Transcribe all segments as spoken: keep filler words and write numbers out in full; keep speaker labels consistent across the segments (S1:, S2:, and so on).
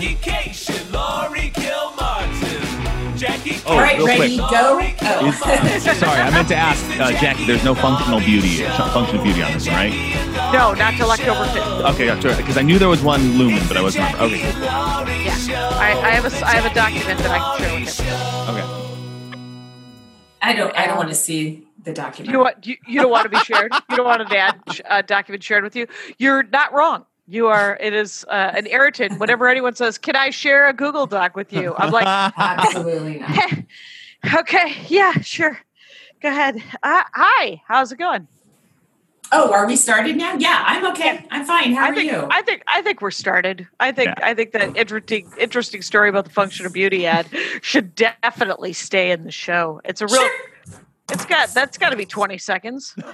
S1: Jackie Cation, Laurie Kilmartin. Jackie
S2: Oh,
S3: All right,
S2: real
S3: ready,
S2: quick.
S3: go.
S2: Is,
S3: Oh.
S2: sorry, I meant to ask uh, Jackie. There's no functional beauty, functional beauty on this one, right?
S4: No, not till October fifth.
S2: Okay, because I knew there was one Lumen, but I wasn't. Okay, cool.
S4: Yeah, I, I have a I have a document that I can share with him.
S2: Okay.
S3: I don't. I don't want to see the document.
S4: You want you, you don't want to be shared. You don't want an ad uh, document shared with you. You're not wrong. You are. It is uh, an irritant. Whenever anyone says, "Can I share a Google Doc with you?" I'm like,
S3: Absolutely not.
S4: okay, yeah, sure. Go ahead. Uh, hi, how's it going?
S3: Oh, are we started now? Yeah, I'm okay.
S4: Yeah.
S3: I'm fine. How
S4: I
S3: are
S4: think,
S3: you?
S4: I think I think we're started. I think
S2: Yeah.
S4: I think that interesting interesting story about the Function of Beauty ad should definitely stay in the show. It's a real.
S3: Sure.
S4: It's got that's got to be twenty seconds. Um,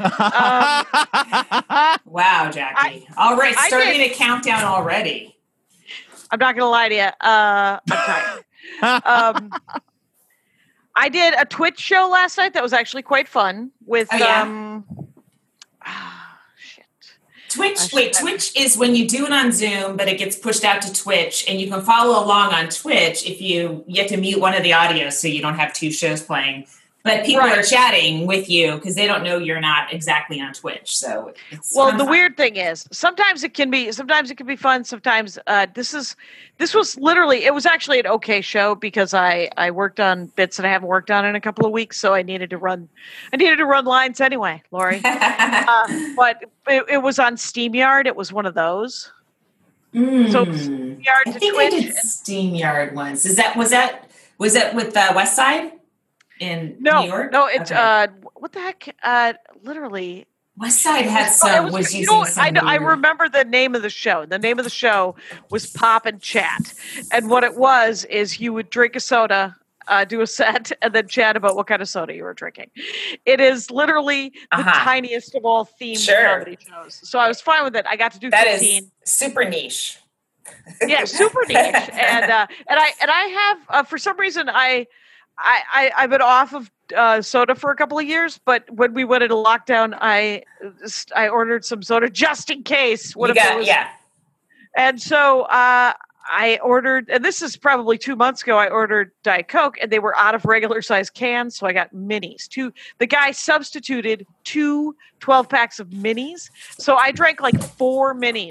S3: Wow, Jackie. All right,
S4: I
S3: starting
S4: did-
S3: a countdown already.
S4: I'm not gonna lie to you. Uh, I'm tired. um, I did a Twitch show last night that was actually quite fun with.
S3: Oh, yeah?
S4: um, ah, shit.
S3: Twitch,
S4: I
S3: wait,
S4: should-
S3: Twitch is when you do it on Zoom, but it gets pushed out to Twitch, and you can follow along on Twitch if you, you have to mute one of the audios so you don't have two shows playing. But people
S4: Right.
S3: are chatting with you because they don't know you're not exactly on Twitch. So it's
S4: Well,
S3: kinda
S4: the
S3: fun.
S4: weird thing is, sometimes it can be, sometimes it can be fun. Sometimes uh, this is, this was literally, it was actually an okay show because I I worked on bits that I haven't worked on in a couple of weeks, so I needed to run, I needed to run lines anyway, Lori. uh, but it, it was on SteamYard. It was one of those.
S3: Mm.
S4: So SteamYard
S3: I
S4: to
S3: think I
S4: Twitch.
S3: did SteamYard once. Is that was that was that with the West Side in
S4: No,
S3: New York?
S4: no, it's
S3: Okay.
S4: uh, what the heck? Uh, literally,
S3: West Side had
S4: Oh,
S3: some
S4: it
S3: was,
S4: was, you
S3: using
S4: know,
S3: some
S4: I, know- I
S3: weird-
S4: remember the name of the show. The name of the show was Pop and Chat, and what it was is you would drink a soda, uh, do a set, and then chat about what kind of soda you were drinking. It is literally the
S3: Uh-huh.
S4: tiniest of all themed
S3: Sure.
S4: comedy shows. So I was fine with it. I got to do
S3: That
S4: fifteen.
S3: is super niche.
S4: Yeah, super niche. And uh, and I and I have uh, for some reason I. I, I, I've been off of uh, soda for a couple of years, but when we went into lockdown, I I ordered some soda just in case. What
S3: You
S4: if it
S3: got
S4: was,
S3: yeah.
S4: And so uh, I ordered, and this is probably two months ago. I ordered Diet Coke, and they were out of regular size cans, so I got minis. Two. The guy substituted two twelve packs of minis, so I drank like four minis.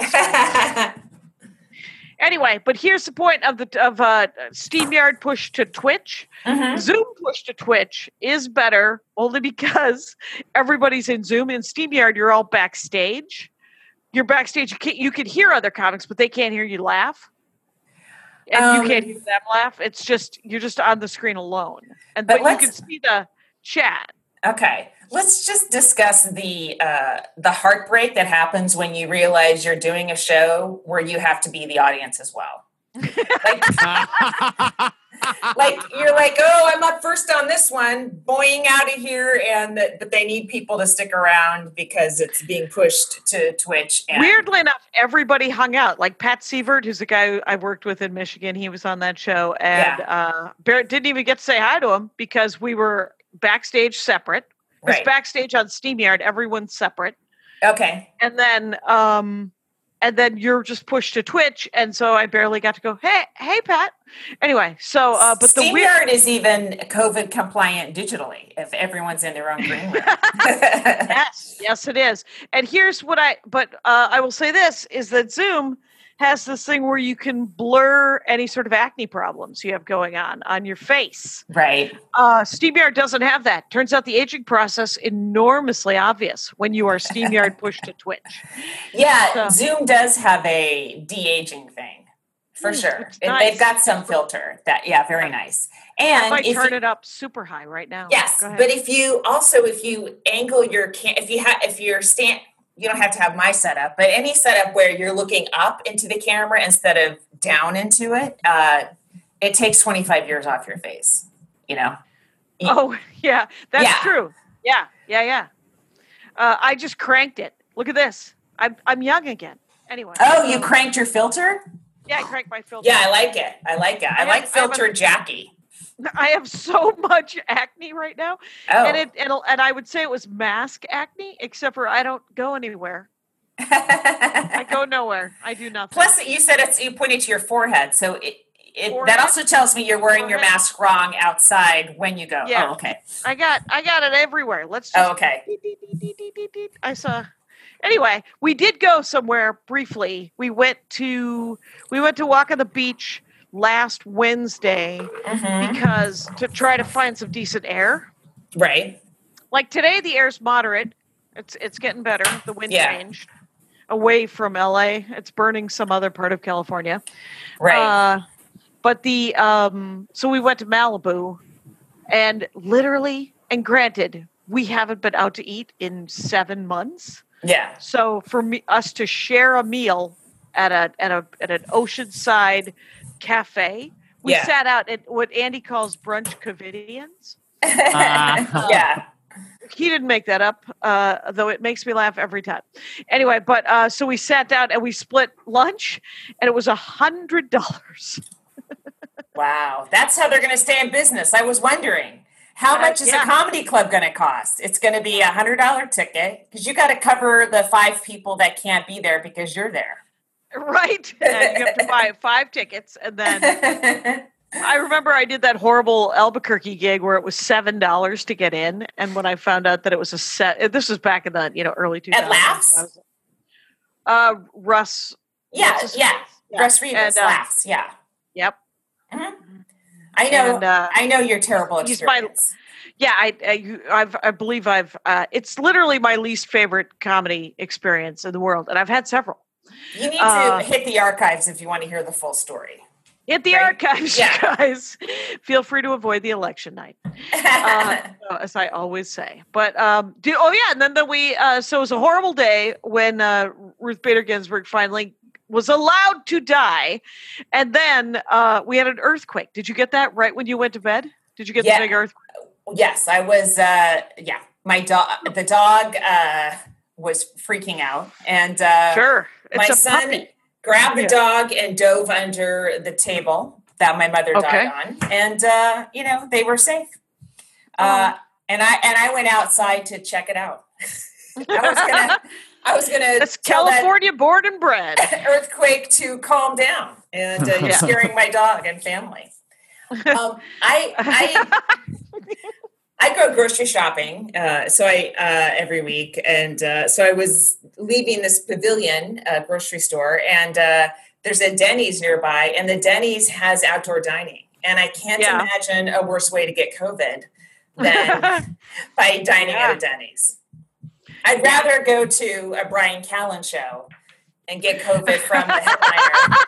S4: Anyway, but here's the point of the of uh, SteamYard push to Twitch.
S3: Mhm.
S4: Zoom push to Twitch is better only because everybody's in Zoom. In SteamYard, you're all backstage. You're backstage. You can you can hear other comics, but they can't hear you laugh, and
S3: Um,
S4: you can't hear them laugh. It's just you're just on the screen alone, and
S3: But
S4: but, you
S3: let's-
S4: can see the chat.
S3: Okay, let's just discuss the uh, the heartbreak that happens when you realize you're doing a show where you have to be the audience as well. Like, like you're like, oh, I'm up first on this one, boing out of here, and that, but they need people to stick around because it's being pushed to Twitch. And
S4: Weirdly enough, everybody hung out. Like Pat Sievert, who's a guy I worked with in Michigan, he was on that show, and uh, Barrett didn't even get to say hi to him because we were backstage separate. It's
S3: Right.
S4: backstage on SteamYard, everyone's separate,
S3: Okay,
S4: and then um, and then you're just pushed to Twitch, and so I barely got to go. Hey, hey, Pat. Anyway, so uh, but the weird.
S3: SteamYard is even COVID compliant digitally if everyone's in their own green room.
S4: Yes, yes, it is. And here's what I, but uh, I will say this is that Zoom has this thing where you can blur any sort of acne problems you have going on on your face.
S3: Right.
S4: Uh, SteamYard doesn't have that. Turns out the aging process enormously obvious when you are SteamYard pushed to Twitch.
S3: Yeah,
S4: So-
S3: Zoom does have a de-aging thing for
S4: Mm,
S3: sure.
S4: it's
S3: And
S4: nice.
S3: they've got some filter that, yeah, very nice.
S4: I
S3: And
S4: might
S3: if
S4: turn
S3: you,
S4: it up super high right now.
S3: yes,
S4: Go ahead.
S3: but if you also if you angle your cam, if you have if you're stand, you don't have to have my setup, but any setup where you're looking up into the camera instead of down into it, uh, it takes twenty-five years off your face. You know.
S4: Oh, yeah, that's
S3: Yeah.
S4: true. Yeah, yeah, yeah. Uh, I just cranked it. Look at this. I'm I'm young again. Anyway.
S3: Oh, you
S4: so-
S3: cranked your filter?
S4: Yeah, I cranked my filter.
S3: Yeah, I like it. I like it. I,
S4: I have-
S3: like
S4: I have a-
S3: filter Jackie.
S4: I have so much acne right now,
S3: Oh,
S4: and it and, and I would say it was mask acne, except for I don't go anywhere. I go nowhere. I do nothing.
S3: Plus, you said it's you pointed to your forehead, so it, it
S4: Forehead?
S3: that also tells me you're wearing your
S4: Forehead?
S3: mask wrong outside when you go.
S4: Yeah.
S3: Oh, okay.
S4: I got I got it everywhere. Let's just
S3: Oh, okay.
S4: I saw. Anyway, we did go somewhere briefly. We went to we went to walk on the beach last Wednesday
S3: Mhm.
S4: because to try to find some decent air.
S3: Right.
S4: Like today, the air's moderate. It's it's getting better. The wind
S3: Yeah.
S4: changed away from L A. It's burning some other part of California.
S3: Right.
S4: Uh, but the um, so we went to Malibu, and literally, and granted, we haven't been out to eat in seven months.
S3: yeah.
S4: So for me, us to share a meal at a at a at an oceanside cafe, we
S3: Yeah.
S4: sat out at what Andy calls brunch covidians.
S2: Uh,
S3: yeah.
S4: He didn't make that up, uh, though it makes me laugh every time. Anyway, but uh, so we sat down and we split lunch, and it was a hundred dollars.
S3: Wow. That's how they're going to stay in business. I was wondering, how
S4: Uh,
S3: much is
S4: yeah.
S3: a comedy club going to cost? It's going to be a hundred dollar ticket because you got to cover the five people that can't be there because you're there.
S4: Right? And you have to buy five tickets, and then I remember I did that horrible Albuquerque gig where it was seven dollars to get in, and when I found out that it was a set, this was back in the you know early two thousands.
S3: At Laughs?
S4: Uh, Russ.
S3: Yeah,
S4: what's his
S3: yeah.
S4: face? Yeah.
S3: Russ Rivas
S4: And, uh,
S3: laughs. Yeah.
S4: Yep.
S3: I know.
S4: And, uh,
S3: I know your terrible
S4: he's my-
S3: experience.
S4: Yeah, I, I, you- I've, I believe I've. Uh, it's literally my least favorite comedy experience in the world, and I've had several.
S3: You need
S4: uh,
S3: to hit the archives if you want to hear the full story.
S4: Hit the
S3: Right?
S4: archives,
S3: Yeah.
S4: you guys. Feel free to avoid the election night, uh, as I always say. But um, do, oh yeah, and then the, we. Uh, so it was a horrible day when uh, Ruth Bader Ginsburg finally was allowed to die, and then uh, we had an earthquake. Did you get that right when you went to bed? Did you get
S3: Yeah.
S4: the big earthquake?
S3: Yes, I was. Uh, yeah, my dog. The dog uh, was freaking out, and uh,
S4: Sure, it's
S3: my
S4: a
S3: son
S4: puppy.
S3: grabbed the
S4: Yeah.
S3: dog and dove under the table that my mother
S4: Okay.
S3: died on, and uh, you know they were safe. Uh, and I and I went outside to check it out. I was gonna. I was gonna
S4: It's
S3: tell that
S4: California born and bred.
S3: earthquake to calm down, and uh, you're
S4: Yeah.
S3: scaring my dog and family. Um, I I I go grocery shopping, uh, so I uh, every week, and uh, so I was leaving this Pavilion uh, grocery store, and uh, there's a Denny's nearby, and the Denny's has outdoor dining, and I can't
S4: Yeah.
S3: imagine a worse way to get COVID than by dining
S4: Yeah.
S3: at a Denny's. I'd rather go to a Brian Callen show and get COVID from the headliner.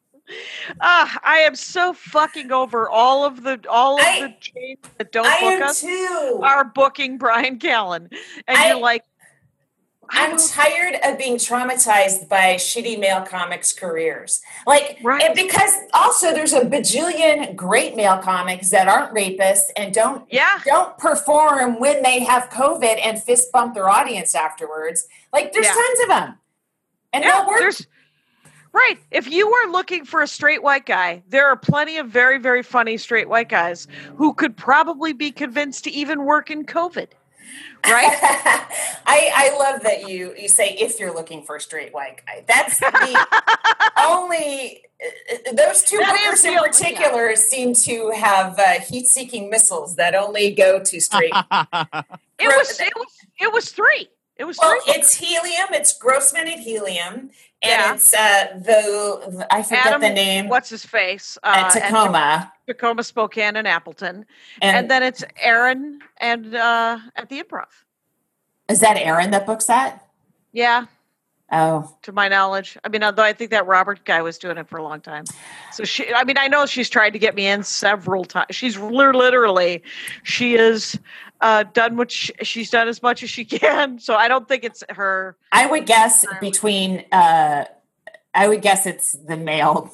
S4: Ah, I am so fucking over all of the all of
S3: I-
S4: the chains that don't
S3: I
S4: book
S3: am
S4: us
S3: too.
S4: are booking Brian Callen, and
S3: I-
S4: you're like, I
S3: I'm
S4: don't-
S3: tired of being traumatized by shitty male comics' careers. Like,
S4: Right.
S3: and because also there's a bajillion great male comics that aren't rapists and don't
S4: yeah,
S3: don't perform when they have COVID and fist bump their audience afterwards. Like, there's
S4: Yeah.
S3: tons of them, and
S4: yeah.
S3: they'll work.
S4: There's right. If you are looking for a straight white guy, there are plenty of very very funny straight white guys who could probably be convinced to even work in COVID. Right?
S3: I, I love that you you say if you're looking for a straight white guy. That's the only uh, those two
S4: That is
S3: bookers
S4: the
S3: in
S4: only-
S3: particular seem to have uh, heat-seeking missiles that only go to straight.
S4: It was it was it was three. It was
S3: Well,
S4: three.
S3: it's helium. It's gross-minted helium, and
S4: Yeah.
S3: it's uh, the I forget
S4: Adam,
S3: the name
S4: what's his face?
S3: at
S4: and
S3: Tacoma,
S4: Tacoma, Spokane, and Appleton.
S3: and,
S4: And, then it's Aaron and uh, at the Improv.
S3: is that Aaron that books that?
S4: Yeah,
S3: Oh,
S4: to my knowledge. I mean, although I think that Robert guy was doing it for a long time. So she, I mean, I know she's tried to get me in several times. She's li- literally, she has uh, done what she, she's done as much as she can. So I don't think it's her.
S3: I would guess between. Uh, I would guess it's the male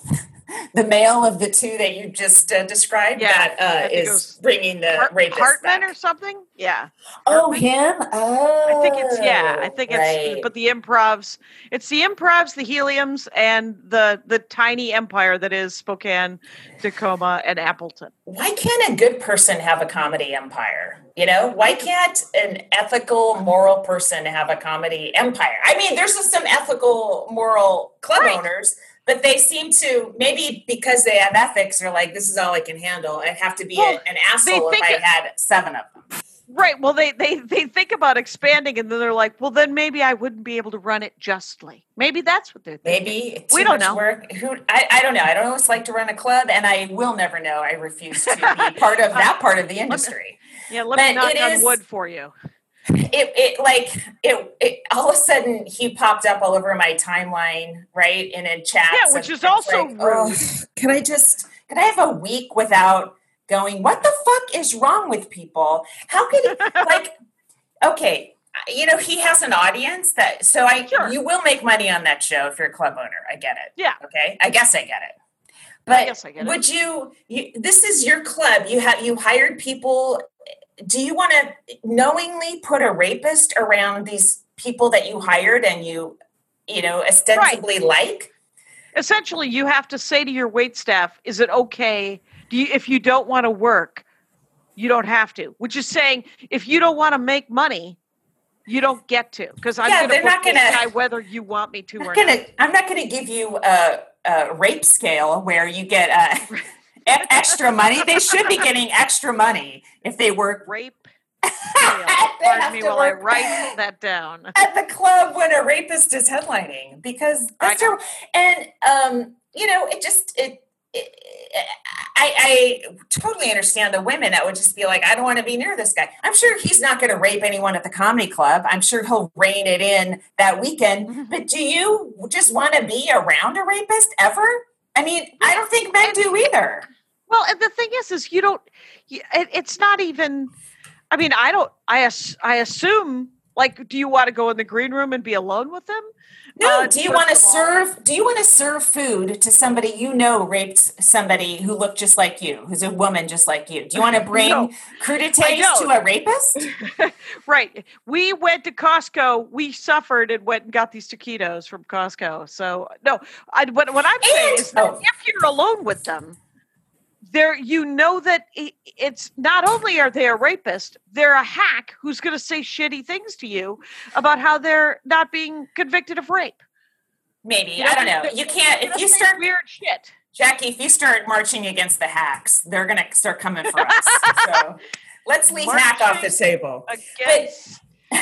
S3: the male of the two that you just uh, described
S4: Yeah,
S3: that
S4: I
S3: uh,
S4: think it
S3: is
S4: was
S3: bringing the
S4: Hart-
S3: rapist
S4: Hartman
S3: back.
S4: or something. Yeah.
S3: Oh,
S4: Hartman?
S3: him? Oh,
S4: I think it's yeah. I think it's
S3: right.
S4: but the improvs. It's the improvs, the heliums, and the the tiny empire that is Spokane, Tacoma, and Appleton.
S3: Why can't a good person have a comedy empire? You know, why can't an ethical, moral person have a comedy empire? I mean, there's some ethical, moral club
S4: Right.
S3: owners, but they seem to, maybe because they have ethics, they're like, this is all I can handle. I'd have to be
S4: Well,
S3: a, an asshole if
S4: think
S3: I
S4: it-
S3: had seven of them.
S4: Right. Well, they, they they think about expanding, and then they're like, well, then maybe I wouldn't be able to run it justly. Maybe that's what they're thinking.
S3: Maybe too
S4: We don't
S3: much
S4: know.
S3: work. Who I, I don't know. I don't always like to run a club, and I will never know. I refuse to be part of that part of the industry.
S4: Yeah, let me
S3: But
S4: knock
S3: it
S4: on
S3: is-
S4: wood for you.
S3: It it like it, it all of a sudden he popped up all over my timeline, right? In a chat.
S4: Yeah, which is also rude.
S3: Can I just can I have a week without going, what the fuck is wrong with people? How could he like okay, you know, he has an audience that so I
S4: Sure.
S3: you will make money on that show if you're a club owner. I get it.
S4: Yeah.
S3: Okay. I guess I get it. But
S4: guess I get it.
S3: would you, you this is your club. You have you hired people. Do you want to knowingly put a rapist around these people that you hired and you, you know, ostensibly like?
S4: Essentially, you have to say to your wait staff, is it okay? Do you, if you don't want to work, you don't have to. Which is saying, if you don't want to make money, you don't get to. Because I'm
S3: Yeah,
S4: going to
S3: they're
S4: book
S3: not
S4: this
S3: gonna-
S4: guy whether you want me to
S3: I'm
S4: or
S3: not gonna,
S4: not.
S3: I'm not going to give you a, a rape scale where you get uh, e- extra money. They should be getting extra money if they work
S4: Rape.
S3: They
S4: Pardon
S3: have
S4: me
S3: to
S4: while I
S3: work
S4: wait that down.
S3: at the club when a rapist is headlining because that's
S4: I know.
S3: terrible. And um, you know, it just it. it I, I totally understand the women that would just be like, I don't want to be near this guy. I'm sure he's not going to rape anyone at the comedy club. I'm sure he'll rein it in that weekend. But do you just want to be around a rapist ever? I mean, I don't think men do either.
S4: Well, and the thing is, is you don't. you- It, it's not even. I mean, I don't. I ass- I assume. Like, do you want to go in the green room and be alone with them?
S3: No,
S4: Uh,
S3: do you
S4: first
S3: want to
S4: of all-
S3: serve do you want to serve food to somebody you know raped somebody who looked just like you, who's a woman just like you? Do you want to bring
S4: No,
S3: crudités
S4: don't.
S3: to a rapist?
S4: Right. We went to Costco. We suffered and went and got these taquitos from Costco. So no, I, what, what I'm saying
S3: And-
S4: is that
S3: oh.
S4: if you're alone with them, there you know that it, it's not only are they a rapist, they're a hack who's going to say shitty things to you about how they're not being convicted of rape.
S3: Maybe.
S4: You know,
S3: I don't know.
S4: they're-
S3: You can't
S4: they're
S3: if you
S4: gonna say
S3: start
S4: weird shit.
S3: Jackie, if you start marching against the hacks, they're gonna start coming for us. So let's leave hack off the
S4: Marching
S3: table.
S4: Against,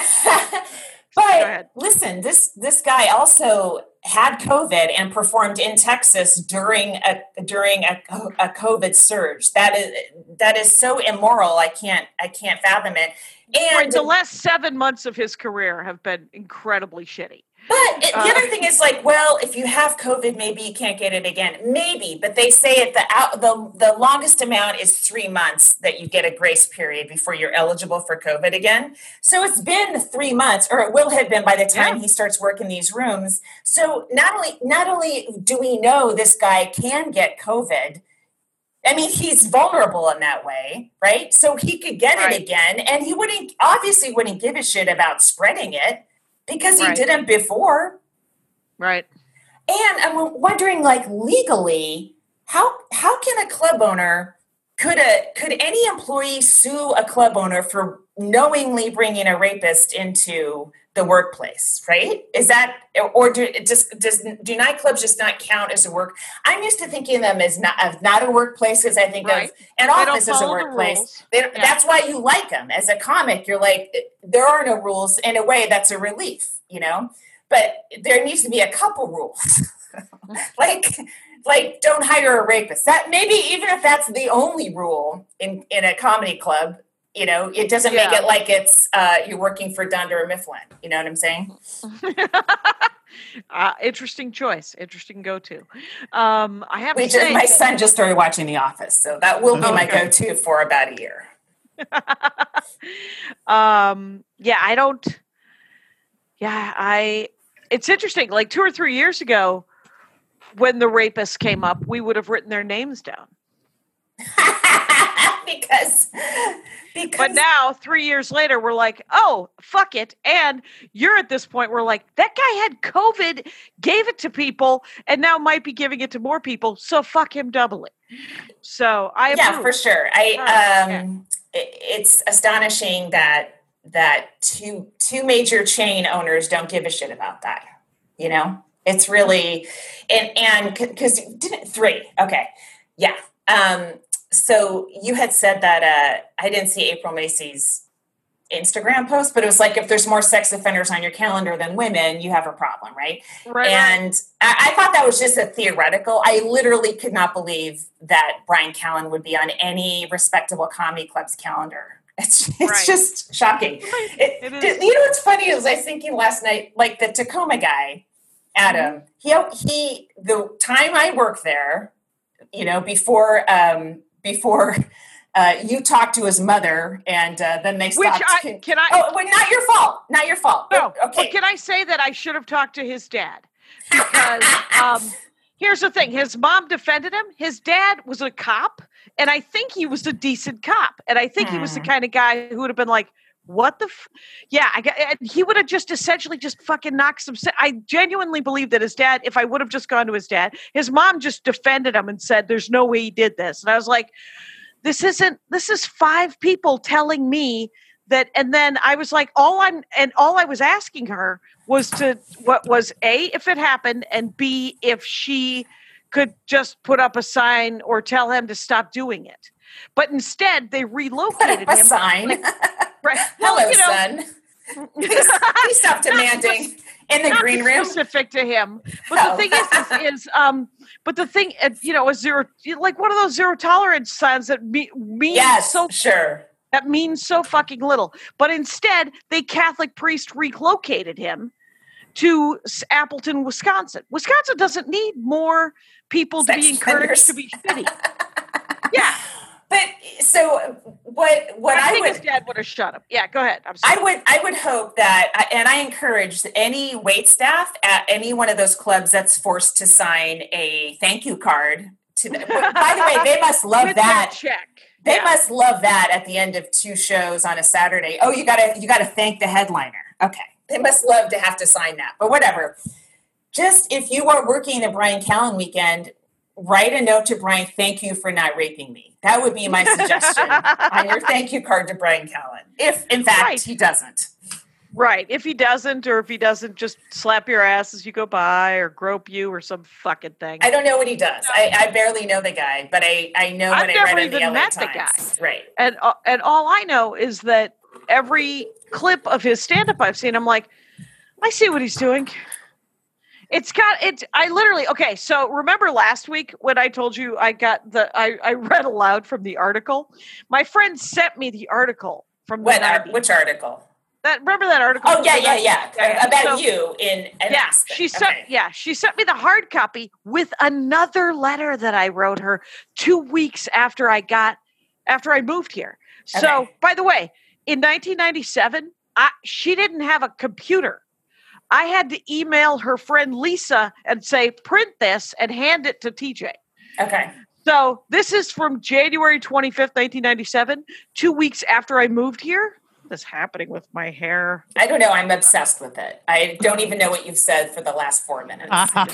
S3: But
S4: ahead.
S3: listen, this this guy also had COVID and performed in Texas during a during a, a COVID surge. That is that is so immoral. I can't I can't fathom it.
S4: right,
S3: And
S4: the last seven months of his career have been incredibly shitty.
S3: but it, the
S4: Uh,
S3: other thing is like, well, if you have COVID, maybe you can't get it again. Maybe, but they say it the out the the longest amount is three months that you get a grace period before you're eligible for COVID again. So it's been three months, or it will have been by the time
S4: Yeah.
S3: he starts working these rooms. So not only not only do we know this guy can get COVID. I mean, he's vulnerable in that way, right? So he could get
S4: Right.
S3: it again, and he wouldn't obviously wouldn't give a shit about spreading it because he
S4: Right.
S3: didn't before.
S4: Right.
S3: And I'm wondering, like, legally, how how can a club owner could a could any employee sue a club owner for knowingly bringing a rapist into the workplace? Right? Is that or do it just does do nightclubs just not count as a work? I'm used to thinking of them as not as not a workplace as I think
S4: Right.
S3: of an
S4: They don't
S3: office as a
S4: follow the
S3: workplace.
S4: rules.
S3: They don't,
S4: Yeah.
S3: That's why you like them as a comic. You're like, there are no rules. In a way, that's a relief, you know. But there needs to be a couple rules, like like don't hire a rapist. That maybe even if that's the only rule in in a comedy club, you know, it doesn't make
S4: Yeah.
S3: it like it's uh, you're working for Dunder or Mifflin. You know what I'm saying?
S4: uh, interesting choice. Interesting go-to. Um, I have
S3: We
S4: to
S3: just
S4: say,
S3: my son just started watching The Office, so that will be my
S4: Okay.
S3: go-to for about a year.
S4: um, yeah, I don't. Yeah, I. It's interesting. Like two or three years ago, when the rapists came up, we would have written their names down.
S3: because, because.
S4: But now, three years later, we're like, oh, fuck it. And you're at this point, we're like, that guy had COVID, gave it to people, and now might be giving it to more people. So fuck him doubly. So I
S3: yeah,
S4: approve.
S3: for sure. I
S4: Right.
S3: um,
S4: Yeah.
S3: it, it's astonishing that that two two major chain owners don't give a shit about that. You know, it's really and and because didn't three okay, yeah. Um, so you had said that uh, I didn't see April Macy's Instagram post, but it was like if there's more sex offenders on your calendar than women, you have a problem, right?
S4: Right,
S3: and
S4: right.
S3: I, I thought that was just a theoretical. I literally could not believe that Brian Callen would be on any respectable comedy club's calendar. It's it's
S4: Right.
S3: just shocking. It,
S4: It is.
S3: you know what's funny is I was thinking last night, like the Tacoma guy, Adam. He he. The time I worked there, you know, before um, before. Uh, you talked to his mother, and uh, then they
S4: Which
S3: stopped.
S4: I, can I?
S3: Oh, well, not your fault. Not your fault.
S4: No.
S3: But, okay.
S4: But can I say that I should have talked to his dad? Because um, here's the thing: his mom defended him. His dad was a cop, and I think he was a decent cop. And I think he was the
S3: Hmm.
S4: kind of guy who would have been like, "What the? F-? Yeah." I got, and he would have just essentially just fucking knocked some. Se- I genuinely believe that his dad. If I would have just gone to his dad, his mom just defended him and said, "There's no way he did this." And I was like, this isn't, this is five people telling me that. And then I was like, all I'm, and all I was asking her was to, what was A, if it happened, and B, if she could just put up a sign or tell him to stop doing it. But instead they
S3: Put
S4: relocated
S3: up a
S4: him.
S3: sign.
S4: Right. Well,
S3: Hello,
S4: you know,
S3: son. Please, please stop demanding in the
S4: not
S3: green room.
S4: specific to him. But
S3: Oh.
S4: the thing is, is, is, um, but the thing, uh, you know, a zero, like one of those zero tolerance signs that me, mean
S3: Yes,
S4: so
S3: sure.
S4: that means so fucking little. But instead, they Catholic priest relocated him to S- Appleton, Wisconsin. Wisconsin doesn't need more people to
S3: Sex
S4: be encouraged
S3: offenders.
S4: to be shitty. Yeah,
S3: But so what? What
S4: I,
S3: I,
S4: think
S3: would
S4: his dad would have shut him. Yeah, go ahead. I'm sorry.
S3: I would I would hope that, and I encourage any wait staff at any one of those clubs that's forced to sign a thank you card to them. By the way, they must love
S4: With their
S3: that.
S4: check.
S3: They
S4: Yeah.
S3: must love that at the end of two shows on a Saturday. Oh, you gotta you gotta thank the headliner. Okay. They must love to have to sign that. But whatever. Just if you are working the Brian Callen weekend, write a note to Brian, thank you for not raping me. That would be my suggestion on your thank you card to Brian Callen. If in fact
S4: Right.
S3: he doesn't.
S4: Right. If he doesn't, or if he doesn't just slap your ass as you go by or grope you or some fucking thing.
S3: I don't know what he does. I, I barely know the guy, but I, I know
S4: I've
S3: what I
S4: never
S3: read in the
S4: even
S3: L A
S4: met the
S3: Times. Right.
S4: And uh, and all I know is that every clip of his stand-up I've seen, I'm like, I see what he's doing. It's got it. I literally okay. So remember last week when I told you I got the I, I read aloud from the article. My friend sent me the article from the
S3: What? Ar-
S4: nineties.
S3: which article?
S4: That remember that article?
S3: Oh
S4: from
S3: yeah,
S4: the
S3: yeah,
S4: nineties?
S3: yeah. About
S4: So-
S3: you in an
S4: Yeah,
S3: aspect.
S4: she sent.
S3: Okay.
S4: Yeah, she sent me the hard copy with another letter that I wrote her two weeks after I got after I moved here. So,
S3: Okay.
S4: by the way, in nineteen ninety-seven, I, she didn't have a computer. I had to email her friend Lisa and say, "Print this and hand it to T J."
S3: Okay.
S4: So this is from January twenty-fifth, nineteen ninety-seven, two weeks after I moved here. What's happening with my hair?
S3: I don't know. I'm obsessed with it. I don't even know what you've said for the last four minutes.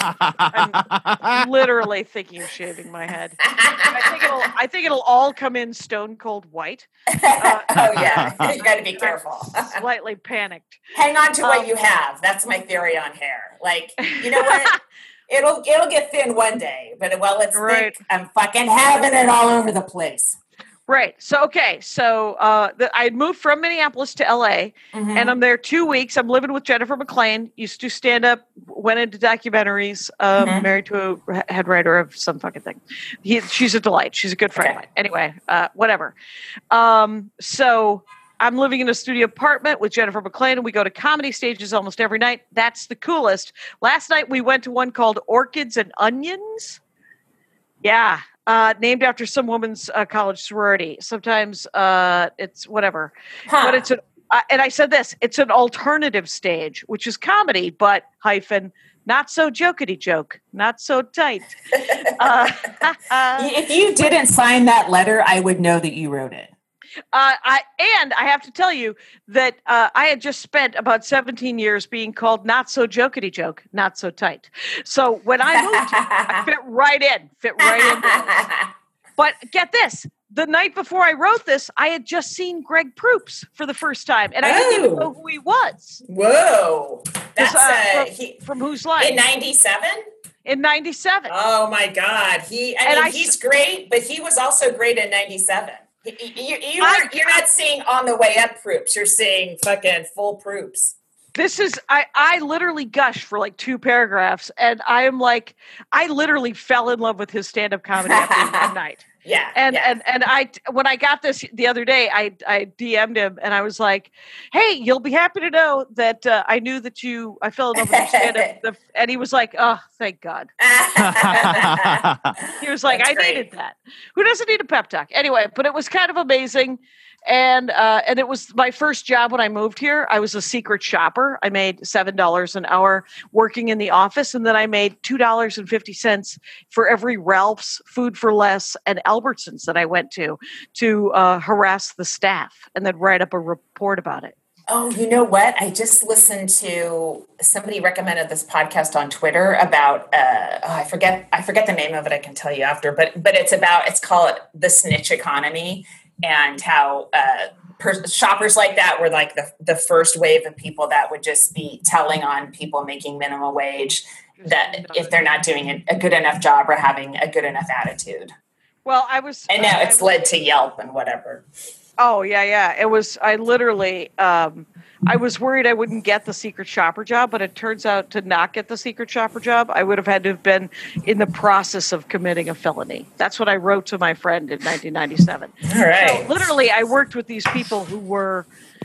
S4: I'm literally thinking of shaving my head. I think it'll. I think it'll all come in stone cold white.
S3: oh yeah, you got to be careful.
S4: Slightly panicked.
S3: Hang on to what
S4: Um,
S3: you have. That's my theory on hair. Like, you know what? it'll it'll get thin one day, but while it's
S4: Right.
S3: thick, I'm fucking having it all over the place.
S4: Right. So okay. So uh, the, I moved from Minneapolis to L A,
S3: Mhm.
S4: and I'm there two weeks. I'm living with Jennifer McLean. Used to stand up. Went into documentaries. Um,
S3: Mhm.
S4: Married to a head writer of some fucking thing. He, she's a delight. She's a good friend
S3: Okay.
S4: of mine. Anyway, uh, whatever. Um, so I'm living in a studio apartment with Jennifer McLean, and we go to comedy stages almost every night. That's the coolest. Last night we went to one called Orchids and Onions. Yeah. Uh, named after some woman's uh, college sorority. Sometimes uh, it's whatever.
S3: Huh.
S4: But it's an, uh, and I said this, it's an alternative stage, which is comedy, but hyphen Not so jokety joke. Not so tight. Uh,
S3: If you didn't sign that letter, I would know that you wrote it.
S4: Uh, I and I have to tell you that uh, I had just spent about seventeen years being called not so jokety joke, not so tight. So when I moved here, I fit right in, fit right in. But get this. The night before I wrote this, I had just seen Greg Proops for the first time, and I didn't even know who he was.
S3: Whoa. That's
S4: uh,
S3: uh,
S4: from,
S3: he,
S4: from Whose Line?
S3: in ninety-seven?
S4: In ninety-seven.
S3: Oh my God. He, I
S4: And
S3: mean,
S4: I
S3: he's
S4: s-
S3: great, but he was also great in ninety-seven. You, you, you
S4: I-
S3: are, you're not seeing on the way up Proops. You're seeing fucking full Proops.
S4: This is, I, I literally gushed for like two paragraphs, and I am like, I literally fell in love with his stand-up comedy after one night.
S3: Yeah.
S4: And
S3: yeah.
S4: and and I when I got this the other day, I I D M'd him and I was like, "Hey, you'll be happy to know that uh, I knew that you I fell in love with your stand-up." The, and he was like, "Oh, thank God." He was like,
S3: That's
S4: "I
S3: great.
S4: needed that. Who doesn't need a pep talk?" Anyway, but it was kind of amazing. And uh, and it was my first job when I moved here. I was a secret shopper. I made seven dollars an hour working in the office, and then I made two dollars and fifty cents for every Ralph's, Food for Less, and Albertsons that I went to to uh, harass the staff and then write up a report about it.
S3: Oh, you know what? I just listened to somebody recommended this podcast on Twitter about uh, oh, I forget I forget the name of it. I can tell you after, but but it's about it's called the snitch economy and how uh, per- shoppers like that were like the the first wave of people that would just be telling on people making minimum wage that if they're not doing a good enough job or having a good enough attitude.
S4: Well, I was,
S3: And now
S4: I
S3: it's
S4: was-
S3: led to Yelp and whatever.
S4: Oh yeah, yeah. It was. I literally. Um, I was worried I wouldn't get the secret shopper job, but it turns out to not get the secret shopper job, I would have had to have been in the process of committing a felony. That's what I wrote to my friend in nineteen ninety-seven.
S3: All right.
S4: So literally, I worked with these people who were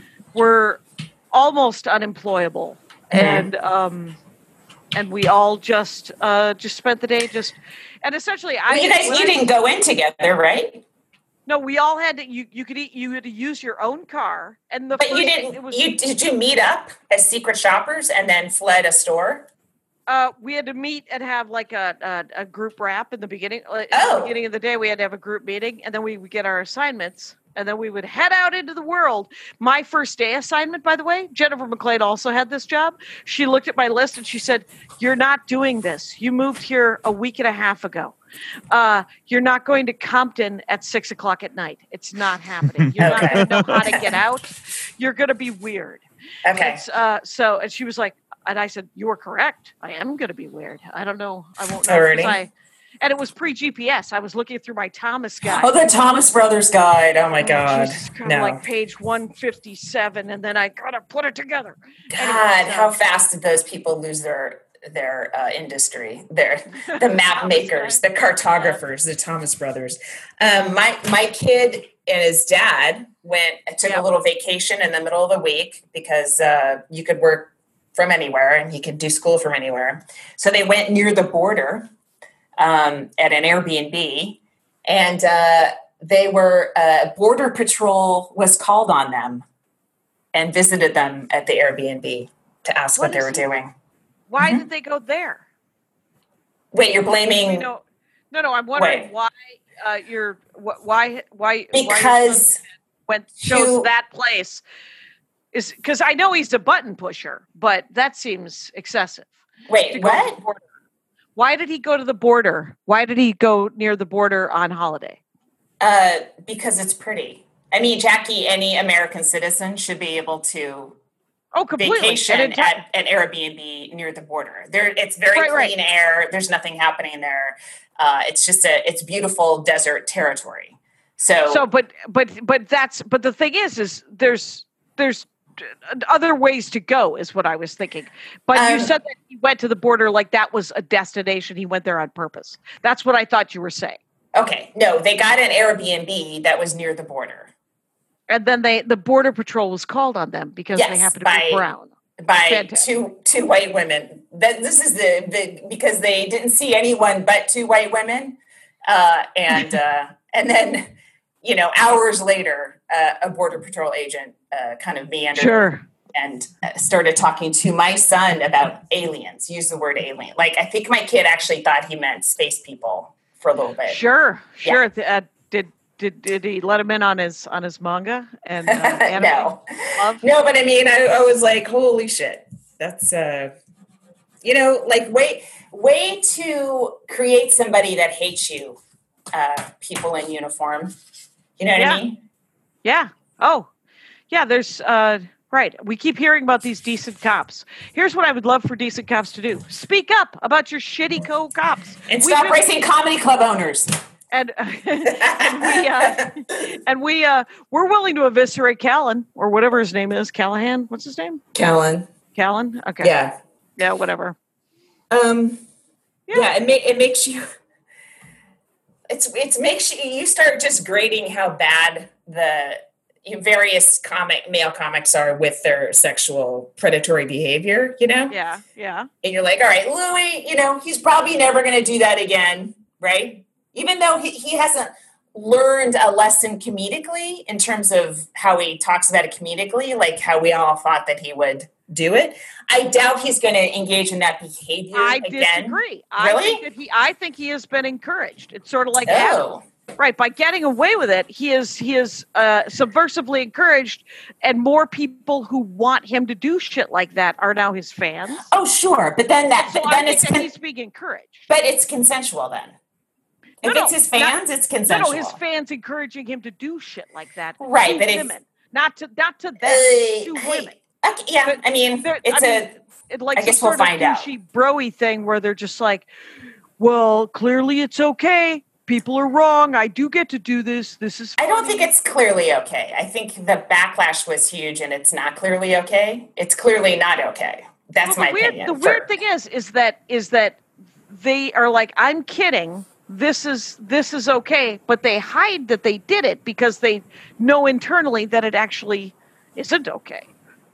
S4: were almost unemployable, and um, and we all just uh, just spent the day just. And essentially, I
S3: Well, you guys,
S4: when
S3: you
S4: I-
S3: didn't go in together, right?
S4: No, we all had to. You you could eat, you had to use your own car, and the
S3: But
S4: first
S3: you
S4: thing
S3: didn't.
S4: it was
S3: You did you meet up as secret shoppers and then fled a store?
S4: uh, we had to meet and have like a a, a group wrap in the beginning. uh, In
S3: Oh.
S4: the beginning of the day, we had to have a group meeting, and then we would get our assignments, and then we would head out into the world. My first day assignment, by the way, Jennifer McLean also had this job. She looked at my list and she said, "You're not doing this. You moved here a week and a half ago. Uh, you're not going to Compton at six o'clock at night. It's not happening. You're not
S3: Okay.
S4: going to know how to get out. You're going to be weird."
S3: Okay.
S4: It's, uh, so, and she was like, and I said, "You are correct. I am going to be weird. I don't know. I won't know." 'cause
S3: Alrighty.
S4: I, and it was pre-G P S. I was looking through my Thomas guide.
S3: Oh, the Thomas Brothers Guide. Oh my
S4: Oh,
S3: God.
S4: Jesus Christ,
S3: No.
S4: like page one fifty-seven, and then I gotta put it together.
S3: God,
S4: Anyway, so-
S3: how fast did those people lose their their uh, industry? Their the map
S4: Thomas
S3: makers, the
S4: guide.
S3: cartographers, the Thomas Brothers. Um, my my kid and his dad went took
S4: Yeah.
S3: a little vacation in the middle of the week because uh, you could work from anywhere and he could do school from anywhere. So they went near the border um, at an Airbnb, and uh, they were uh, Border Patrol was called on them and visited them at the Airbnb to ask what,
S4: What
S3: they
S4: is
S3: were
S4: it?
S3: doing.
S4: Why
S3: Mhm.
S4: did they go there?
S3: Wait, you're
S4: You
S3: blaming
S4: know, no, no. I'm wondering
S3: Wait.
S4: why uh, you're wh- why why why your son
S3: because
S4: went chose
S3: you-
S4: that place is because I know he's a button pusher, but that seems excessive. to
S3: wait,
S4: go to the
S3: what?
S4: border. Why did he go to the border? Why did he go near the border on holiday?
S3: Uh, because it's pretty. I mean, Jackie, any American citizen should be able to
S4: Oh, completely.
S3: vacation
S4: And it-
S3: at an Airbnb near the border. There, it's very
S4: Right, right.
S3: clean air. There's nothing happening there. Uh, it's just a, it's beautiful desert territory. So,
S4: So, but but but that's but the thing is, is there's there's other ways to go, is what I was thinking. But you
S3: Um,
S4: said that he went to the border like that was a destination. He went there on purpose. That's what I thought you were saying.
S3: okay, no, they got an Airbnb that was near the border
S4: And then they the border patrol was called on them because they
S3: Yes,
S4: happen to
S3: by-
S4: be brown.
S3: by
S4: Fantastic.
S3: two two white women. That this is the, the because they didn't see anyone but two white women, uh, and uh, and then you know hours later, uh, a border patrol agent uh, kind of meandered
S4: Sure.
S3: and started talking to my son about aliens, use the word alien. Like, I think my kid actually thought he meant space people for a little bit.
S4: Sure, sure.
S3: Yeah.
S4: Uh, did did did he let him in on his on his manga and uh, anime?
S3: No,
S4: Love?
S3: no, but I mean, I, I was like, holy shit, that's uh, you know, like way way to create somebody that hates you. Uh, people in uniform, you know what
S4: Yeah.
S3: I mean?
S4: Yeah. Oh, yeah. There's uh, right. We keep hearing about these decent cops. Here's what I would love for decent cops to do: speak up about your shitty co-cops
S3: And
S4: We
S3: stop
S4: just-
S3: racing comedy club owners.
S4: And, and we uh, and we uh, we're willing to eviscerate Callan or whatever his name is. Callahan. What's his name?
S3: Callan.
S4: Callan. Okay.
S3: Yeah.
S4: Yeah. Whatever.
S3: Um.
S4: Yeah.
S3: Yeah. It ma- it makes you. It's it makes you you start just grading how bad the various comic male comics are with their sexual predatory behavior. You know.
S4: Yeah. Yeah.
S3: And you're like, all right, Louis. You know, he's probably never going to do that again, right? Even though he, he hasn't learned a lesson comedically in terms of how he talks about it comedically, like how we all thought that he would do it. I doubt he's going to engage in that behavior
S4: I
S3: again.
S4: disagree. I
S3: Really?
S4: think that he. I think he has been encouraged. It's sort of like
S3: Oh,
S4: Adam. Right, by getting away with it, he is he is uh, subversively encouraged, and more people who want him to do shit like that are now his fans.
S3: oh, sure, but then that,
S4: So
S3: but
S4: I
S3: then
S4: think
S3: it's,
S4: that
S3: con-
S4: he's being encouraged.
S3: but it's consensual then. If
S4: No,
S3: it's
S4: no,
S3: his fans, it's
S4: No,
S3: consensual.
S4: no, his fans encouraging him to do shit like that.
S3: Right,
S4: to
S3: but if-
S4: women, not to not to them,
S3: Uh,
S4: to
S3: hey,
S4: women.
S3: okay, yeah,
S4: But
S3: I mean,
S4: There-
S3: it's
S4: I
S3: a.
S4: mean, it, like
S3: I
S4: some
S3: guess we'll
S4: sort of
S3: find out.
S4: douchey, bro-y thing where they're just like, well, clearly it's okay. People are wrong. I do get to do this. This is.
S3: I don't
S4: funny."
S3: think it's clearly okay. I think the backlash was huge, and it's not clearly okay. It's clearly not okay. That's
S4: Well,
S3: my
S4: the weird,
S3: opinion.
S4: The
S3: for-
S4: weird thing is, is that is that they are like, I'm kidding. This is this is okay, but they hide that they did it because they know internally that it actually isn't okay.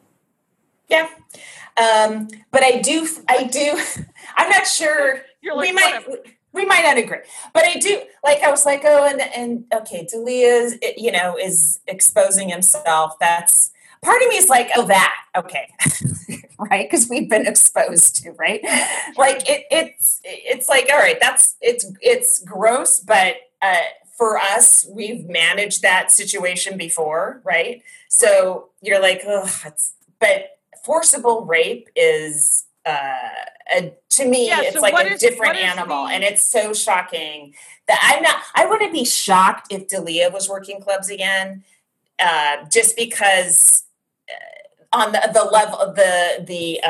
S3: Yeah, um, but I do. I do. I'm not sure.
S4: You're like,
S3: we might.
S4: whatever.
S3: We might not agree, but I do. Like I was like, oh, and and okay, D'Elia's, you know, is exposing himself. That's part of me is like, oh, that okay, right? Because we've been exposed to, right? Like it, it's it's like, all right, that's it's it's gross, but uh, for us, we've managed that situation before, right? So you're like, oh, it's but forcible rape is. Uh, a, to me,
S4: Yeah,
S3: it's
S4: so
S3: like
S4: what
S3: a
S4: is-
S3: different
S4: what is
S3: animal,
S4: the-
S3: and it's so shocking that I'm not. I wouldn't be shocked if D'Elia was working clubs again, uh, just because uh, on the the level of the the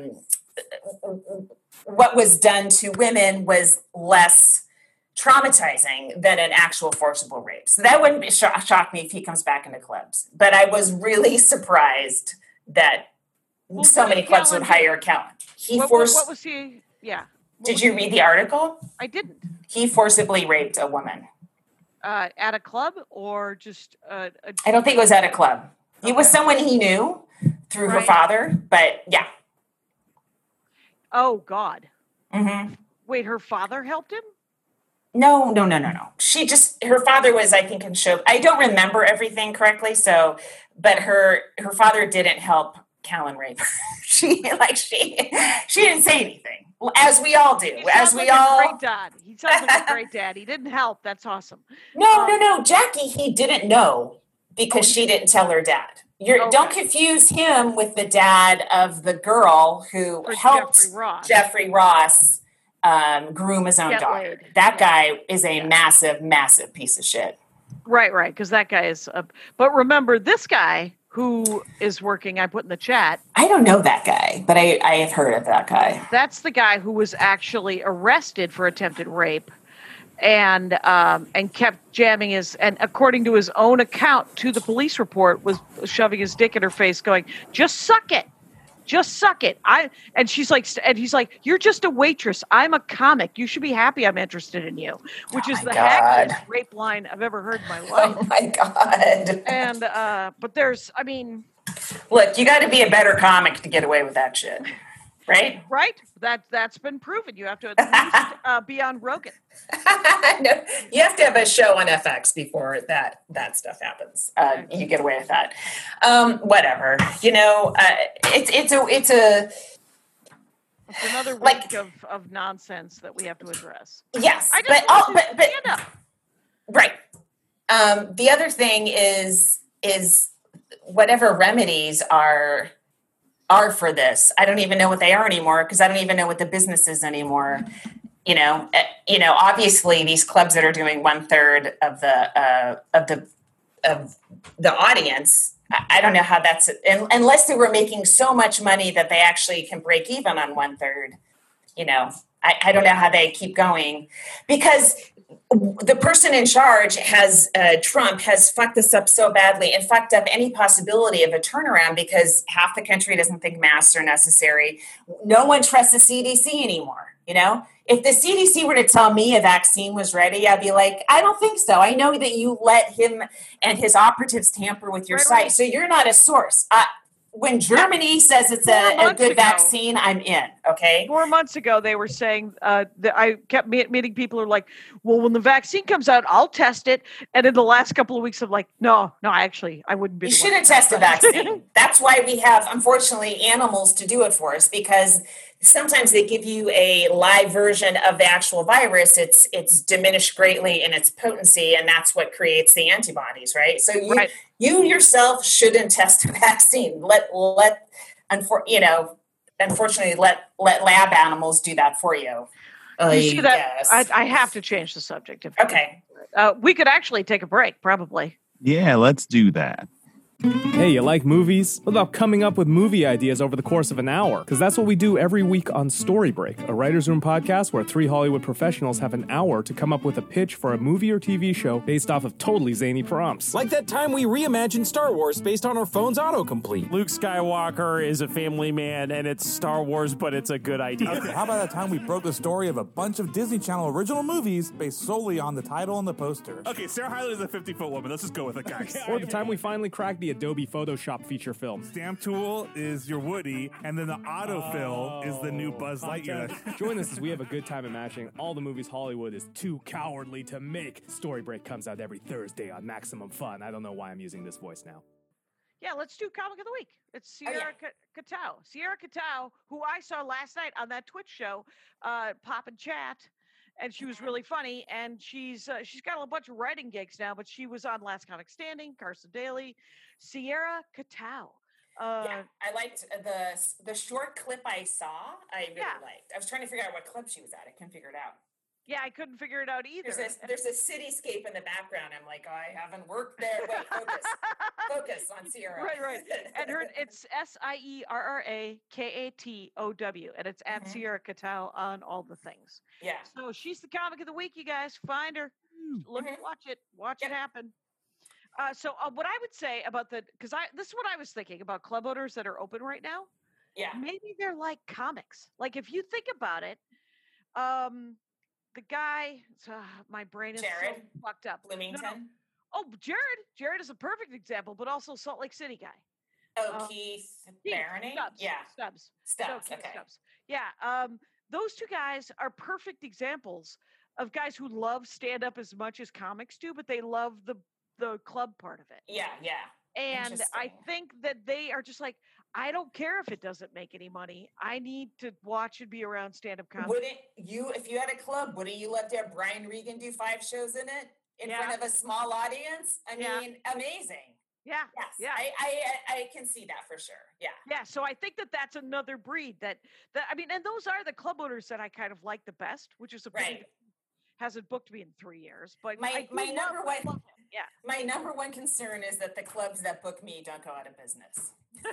S3: um, what was done to women was less traumatizing than an actual forcible rape. So that wouldn't be sh- shock me if he comes back into clubs. But I was really surprised that
S4: Well,
S3: so
S4: what
S3: many
S4: did
S3: clubs
S4: Callan
S3: would
S4: do?
S3: hire Callan. He
S4: What, what,
S3: forced.
S4: what was he? Yeah. What
S3: Did
S4: was
S3: you
S4: he-
S3: read the article?
S4: I didn't.
S3: He forcibly raped a woman.
S4: Uh, at a club or just uh, a,
S3: I don't think it was at a club. It was
S4: Okay.
S3: someone he knew through her
S4: Right.
S3: father, but yeah.
S4: Oh God!
S3: hmm
S4: Wait, her father helped him?
S3: No, no, no, no, no. She just her father was, I think, in show. I don't remember everything correctly, so but her her father didn't help Callan rape. she like she she didn't say anything, as we all do,
S4: He
S3: as
S4: sounds
S3: we
S4: like a
S3: all.
S4: great dad. He sounds like a great dad. He didn't help. That's awesome.
S3: No, no, no, Jackie. He didn't know because
S4: Oh,
S3: she didn't tell her dad. You're
S4: Okay.
S3: don't confuse him with the dad of the girl who
S4: For
S3: helped
S4: Jeffrey Ross.
S3: Jeffrey Ross um, groom his own
S4: Get
S3: daughter.
S4: laid.
S3: That
S4: Yeah.
S3: guy is a
S4: Yeah.
S3: massive, massive piece of shit.
S4: Right, right. Because that guy is. A, but remember, this guy who is working, I put in the chat.
S3: I don't know that guy, but I, I have heard of that guy.
S4: That's the guy who was actually arrested for attempted rape, and um, and kept jamming his. And according to his own account, to the police report, was shoving his dick in her face, going, "Just suck it." Just suck it. I and she's like, and he's like, "You're just a waitress. I'm a comic. You should be happy I'm interested in you," which
S3: Oh
S4: is
S3: my
S4: the
S3: God.
S4: happiest rape line I've ever heard in my life.
S3: Oh my God.
S4: And uh, but there's, I mean,
S3: Look, you got to be a better comic to get away with that shit. right?
S4: Right? That that's been proven. You have to at least uh, be on Rogan.
S3: No, you have to have a show on F X before that that stuff happens. Uh, you get away with that. Um, whatever, you know. Uh, it's it's a it's a
S4: It's another week
S3: like
S4: of, of nonsense that we have to address.
S3: yes,
S4: I just
S3: but
S4: want
S3: all
S4: to
S3: but but
S4: stand up.
S3: right. Um, the other thing is is whatever remedies are are for this. I don't even know what they are anymore because I don't even know what the business is anymore. You know, uh, you know. Obviously, these clubs that are doing one third of the uh, of the of the audience. I, I don't know how that's un, unless they were making so much money that they actually can break even on one third. You know, I, I don't know how they keep going because the person in charge has uh, Trump has fucked this up so badly and fucked up any possibility of a turnaround because half the country doesn't think masks are necessary. No one trusts the C D C anymore. You know, if the C D C were to tell me a vaccine was ready, I'd be like, I don't think so. I know that you let him and his operatives tamper with your
S4: Right,
S3: site,
S4: right.
S3: so you're not a source. Uh, when Germany says it's a, a
S4: months
S3: good
S4: ago.
S3: vaccine, I'm in. Okay.
S4: Four months ago, they were saying uh, that I kept me- meeting people who are like, well, when the vaccine comes out, I'll test it. And in the last couple of weeks, I'm like, no, no, actually, I wouldn't be.
S3: You
S4: the one
S3: shouldn't
S4: to
S3: test a
S4: that.
S3: vaccine. That's why we have, unfortunately, animals to do it for us because sometimes they give you a live version of the actual virus. It's it's diminished greatly in its potency, and that's what creates the antibodies, right? So you
S4: Right.
S3: you yourself shouldn't test a vaccine. Let let unfor- you know, unfortunately, let let lab animals do that for you.
S4: You see
S3: I
S4: that?
S3: guess.
S4: I, I have to change the subject. If,
S3: Okay.
S4: uh, we could actually take a break, probably.
S2: Yeah, let's do that.
S5: Hey, you like movies? What about coming up with movie ideas over the course of an hour? Because that's what we do every week on Story Break, a writer's room podcast where three Hollywood professionals have an hour to come up with a pitch for a movie or T V show based off of totally zany prompts.
S6: Like that time we reimagined Star Wars based on our phone's autocomplete.
S7: Luke Skywalker is a family man, and it's Star Wars, but it's a good idea.
S8: Okay, how about that time we broke the story of a bunch of Disney Channel original movies based solely on the title and the poster?
S9: Okay, Sarah Hyland is a fifty-foot woman. Let's just go with it, guys.
S5: Or the time we finally cracked the Adobe Photoshop feature film.
S9: Stamp tool is your Woody, and then the autofill is the new Buzz Lightyear.
S5: Join us as we have a good time imagining all the movies Hollywood is too cowardly to make. Story Break comes out every Thursday on Maximum Fun. I don't know why I'm using this voice now.
S4: Yeah, let's do Comic of the Week. It's
S3: Oh,
S4: Sierra
S3: yeah.
S4: Ka- Katao. Sierra Katao, who I saw last night on that Twitch show, uh, Pop and Chat, and she was really funny. And she's uh, she's got a bunch of writing gigs now, but she was on Last Comic Standing, Carson Daly. Sierra Katao. Uh,
S3: Yeah, I liked the the short clip I saw. I really
S4: Yeah.
S3: liked. I was trying to figure out what club she was at. I couldn't figure it out.
S4: yeah, I couldn't figure it out either.
S3: There's a there's a cityscape in the background. I'm like, oh, I haven't worked there. Wait, focus, focus on Sierra.
S4: Right, right. And her, it's S I E R R A K A T O W, and it's at
S3: Mhm.
S4: Sierra Katao on all the things.
S3: Yeah.
S4: So she's the Comic of the Week, you guys. Find her, look,
S3: Mhm.
S4: watch it, watch
S3: Yep.
S4: it happen. Uh, so uh, what I would say about the, because I this is what I was thinking about club owners that are open right now.
S3: Yeah.
S4: Maybe they're like comics. Like if you think about it, um, the guy, uh, my brain is
S3: Jared
S4: so fucked up.
S3: Bloomington.
S4: No, no. Oh, Jared. Jared is a perfect example, but also Salt Lake City guy.
S3: Oh,
S4: Uh,
S3: Keith
S4: Keith
S3: Barony.
S4: Stubbs.
S3: Yeah.
S4: Stubbs.
S3: Stubbs.
S4: So, Keith
S3: Okay.
S4: Stubbs. Yeah. Um, those two guys are perfect examples of guys who love stand up as much as comics do, but they love the the club part of it.
S3: Yeah. Yeah.
S4: And I
S3: Interesting.
S4: think that they are just like, I don't care if it doesn't make any money. I need to watch and be around stand up comedy.
S3: Wouldn't you, if you had a club, wouldn't you love to have Brian Regan do five shows in it in
S4: Yeah.
S3: front of a small audience? I
S4: Yeah.
S3: mean, amazing.
S4: Yeah.
S3: Yes.
S4: Yeah.
S3: I, I I I can see that for sure. Yeah.
S4: Yeah, so I think that that's another breed that that I mean, and those are the club owners that I kind of like the best, which is a pity
S3: Right.
S4: that hasn't booked me in three years. But
S3: My-
S4: I do
S3: my
S4: love-
S3: number one-
S4: love him. Yeah,
S3: My number one concern is that the clubs that book me don't go out of business.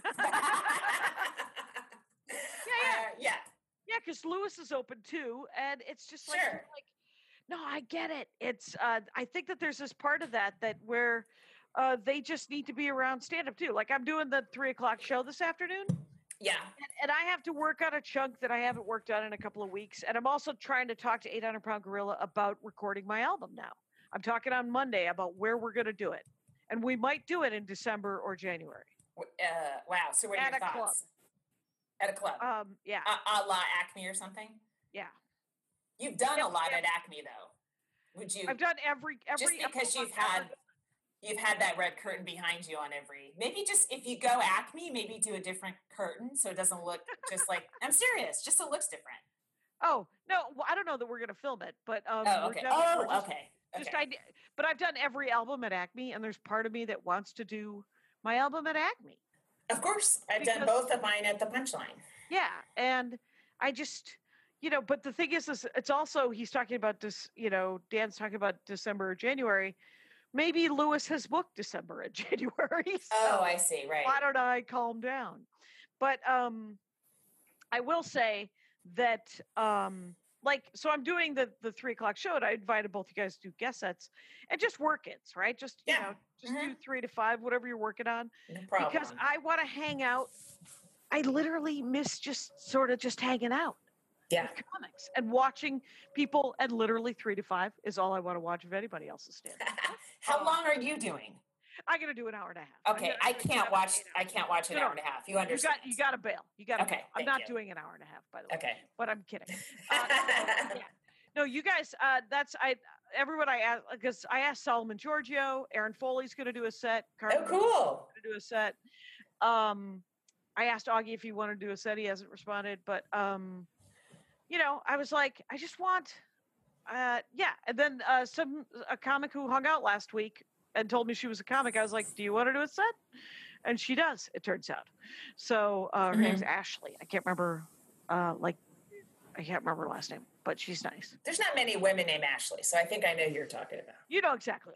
S4: yeah,
S3: Uh, yeah.
S4: yeah, because Lewis is open too, and it's just like,
S3: Sure.
S4: like, no, I get it. It's uh, I think that there's this part of that that where uh, they just need to be around stand up too. Like I'm doing the three o'clock show this afternoon.
S3: Yeah.
S4: And I have to work on a chunk that I haven't worked on in a couple of weeks. And I'm also trying to talk to eight hundred Pound Gorilla about recording my album now. I'm talking on Monday about where we're going to do it. And we might do it in December or January.
S3: W- Uh, wow. So what are
S4: At
S3: your
S4: a club.
S3: thoughts? At a club.
S4: Um, yeah.
S3: A, a la Acme or something?
S4: Yeah.
S3: You've done
S4: Yep,
S3: a lot
S4: yep.
S3: at Acme, though. Would you?
S4: I've done every every
S3: just because
S4: episode
S3: you've
S4: I've
S3: had
S4: ever-
S3: you've had that red curtain behind you on every. Maybe just if you go Acme, maybe do a different curtain so it doesn't look just like. I'm serious, just so it looks different.
S4: Oh no, well, I don't know that we're gonna film it, but um,
S3: Oh,
S4: we're
S3: okay.
S4: definitely-
S3: Oh,
S4: we're just,
S3: okay.
S4: Just
S3: Okay.
S4: I, but I've done every album at Acme, and there's part of me that wants to do my album at Acme.
S3: Of course, I've done
S4: Because-
S3: both of mine at the Punchline.
S4: Yeah, and I just, you know, but the thing is, is it's also he's talking about this. You know, Dan's talking about December or January. Maybe Lewis has booked December and January. So
S3: Oh, I see. Right.
S4: why don't I calm down? But um, I will say that um, like, so I'm doing the the three o'clock show, and I invited both you guys to do guest sets and just work its right. Just you
S3: Yeah.
S4: know, just do three to five, whatever you're working on,
S3: No problem.
S4: because I want to hang out. I literally miss just sort of just hanging out
S3: yeah.
S4: with comics and watching people, and literally three to five is all I want to watch if anybody else is standing.
S3: How long are you doing?
S4: I'm gonna do an hour and a half.
S3: Okay,
S4: I'm
S3: I
S4: gonna-
S3: can't watch. I can't watch an
S4: No, no.
S3: hour and a half. You
S4: You
S3: understand?
S4: got you got to bail. You got to
S3: Okay,
S4: bail. I'm
S3: thank
S4: not
S3: you.
S4: doing an hour and a half, by the way.
S3: Okay.
S4: But I'm kidding. Uh, so, yeah. No, you guys. Uh, that's I. Everyone I asked, because I asked Solomon Giorgio, Aaron Foley's going to do a set.
S3: Oh, cool.
S4: Going to do a set. Um, I asked Augie if he wanted to do a set. He hasn't responded, but um, you know, I was like, I just want, uh, yeah. And then uh, some a comic who hung out last week and told me she was a comic. I was like, do you want to do a set? And she does, it turns out. So uh, her
S3: Mhm.
S4: name's Ashley. I can't remember, uh, like, I can't remember her last name, but she's nice.
S3: There's not many women named Ashley, so I think I know who you're talking about.
S4: You know exactly.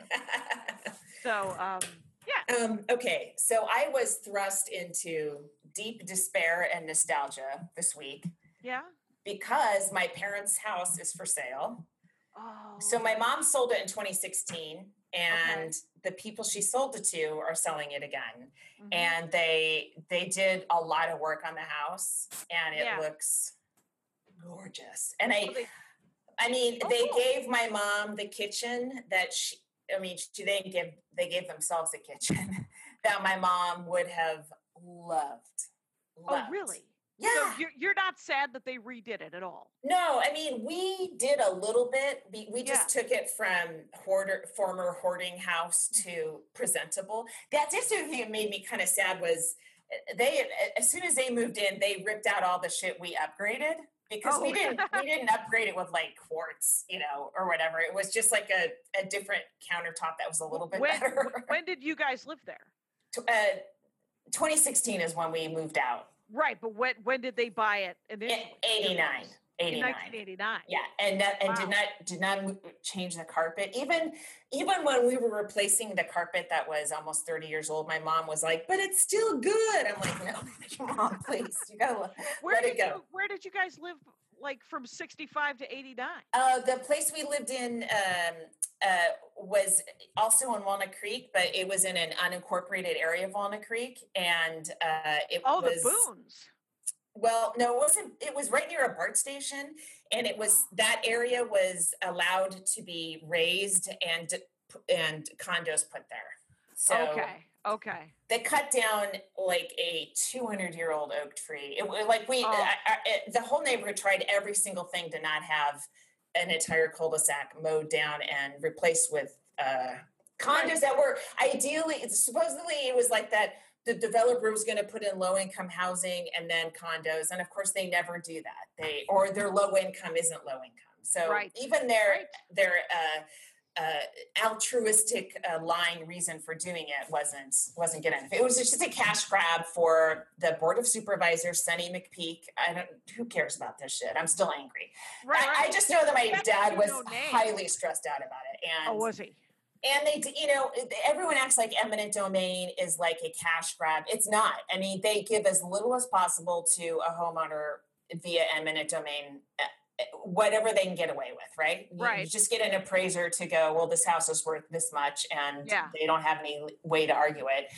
S4: So, um, yeah.
S3: Um, okay, so I was thrust into deep despair and nostalgia this week
S4: Yeah.
S3: because my parents' house is for sale.
S4: Oh.
S3: So my mom sold it in twenty sixteen, and the people she sold it to are selling it again.
S4: Mhm.
S3: And they they did a lot of work on the house, and it
S4: Yeah.
S3: looks gorgeous. And
S4: Oh,
S3: I,
S4: they-
S3: I mean,
S4: Oh,
S3: they
S4: cool.
S3: gave my mom the kitchen that she. I mean, she, they didn't give. They gave themselves a kitchen that my mom would have loved.
S4: oh,
S3: loved.
S4: really?
S3: Yeah.
S4: So you're, you're not sad that they redid it at all?
S3: No, I mean, we did a little bit. We we just took it from hoarder, former hoarding house to presentable. That's just the thing that made me kind of sad was they, as soon as they moved in, they ripped out all the shit we upgraded because
S4: Oh.
S3: we didn't, we didn't upgrade it with like quartz, you know, or whatever. It was just like a, a different countertop that was a little bit
S4: when,
S3: better.
S4: when did you guys live there?
S3: uh, twenty sixteen is when we moved out.
S4: Right, but when when did they buy it initially?
S3: In eighty-nine.
S4: In
S3: eighty-nine.
S4: nineteen eighty-nine.
S3: Yeah, and that, and
S4: Wow.
S3: did not did not mo- change the carpet. Even even when we were replacing the carpet that was almost thirty years old, my mom was like, "But it's still good." I'm like, "No, mom, please, you gotta let,
S4: Where
S3: let
S4: did
S3: it go."
S4: you where did you guys live, like from sixty-five to eighty-nine?
S3: Uh, the place we lived in um, uh, was also in Walnut Creek, but it was in an unincorporated area of Walnut Creek, and uh, it
S4: Oh,
S3: was
S4: the Boons.
S3: Well, no, it wasn't. It was right near a BART station, and it was that area was allowed to be raised and and condos put there. So
S4: Okay. Okay.
S3: they cut down like a two hundred year old oak tree. It was like we,
S4: Oh.
S3: I, I, it, the whole neighborhood tried every single thing to not have an entire cul-de-sac mowed down and replaced with uh, condos that were ideally, supposedly it was like that. The developer was going to put in low income housing and then condos, and of course they never do that. They or their low income isn't low income. So
S4: Right.
S3: even their
S4: Right.
S3: their uh, uh, altruistic uh, lying reason for doing it wasn't wasn't good enough. It was just a cash grab for the board of supervisors, Sonny McPeak. I don't. Who cares about this shit? I'm still angry.
S4: Right,
S3: I,
S4: right.
S3: I just know that my
S4: That's
S3: dad
S4: you
S3: was
S4: know names.
S3: highly stressed out about it, and
S4: Oh, was he?
S3: and they, you know, everyone acts like eminent domain is like a cash grab. It's not. I mean, they give as little as possible to a homeowner via eminent domain, whatever they can get away with, right? You-
S4: Right.
S3: You just get an appraiser to go, well, this house is worth this much, and
S4: Yeah.
S3: they don't have any way to argue it.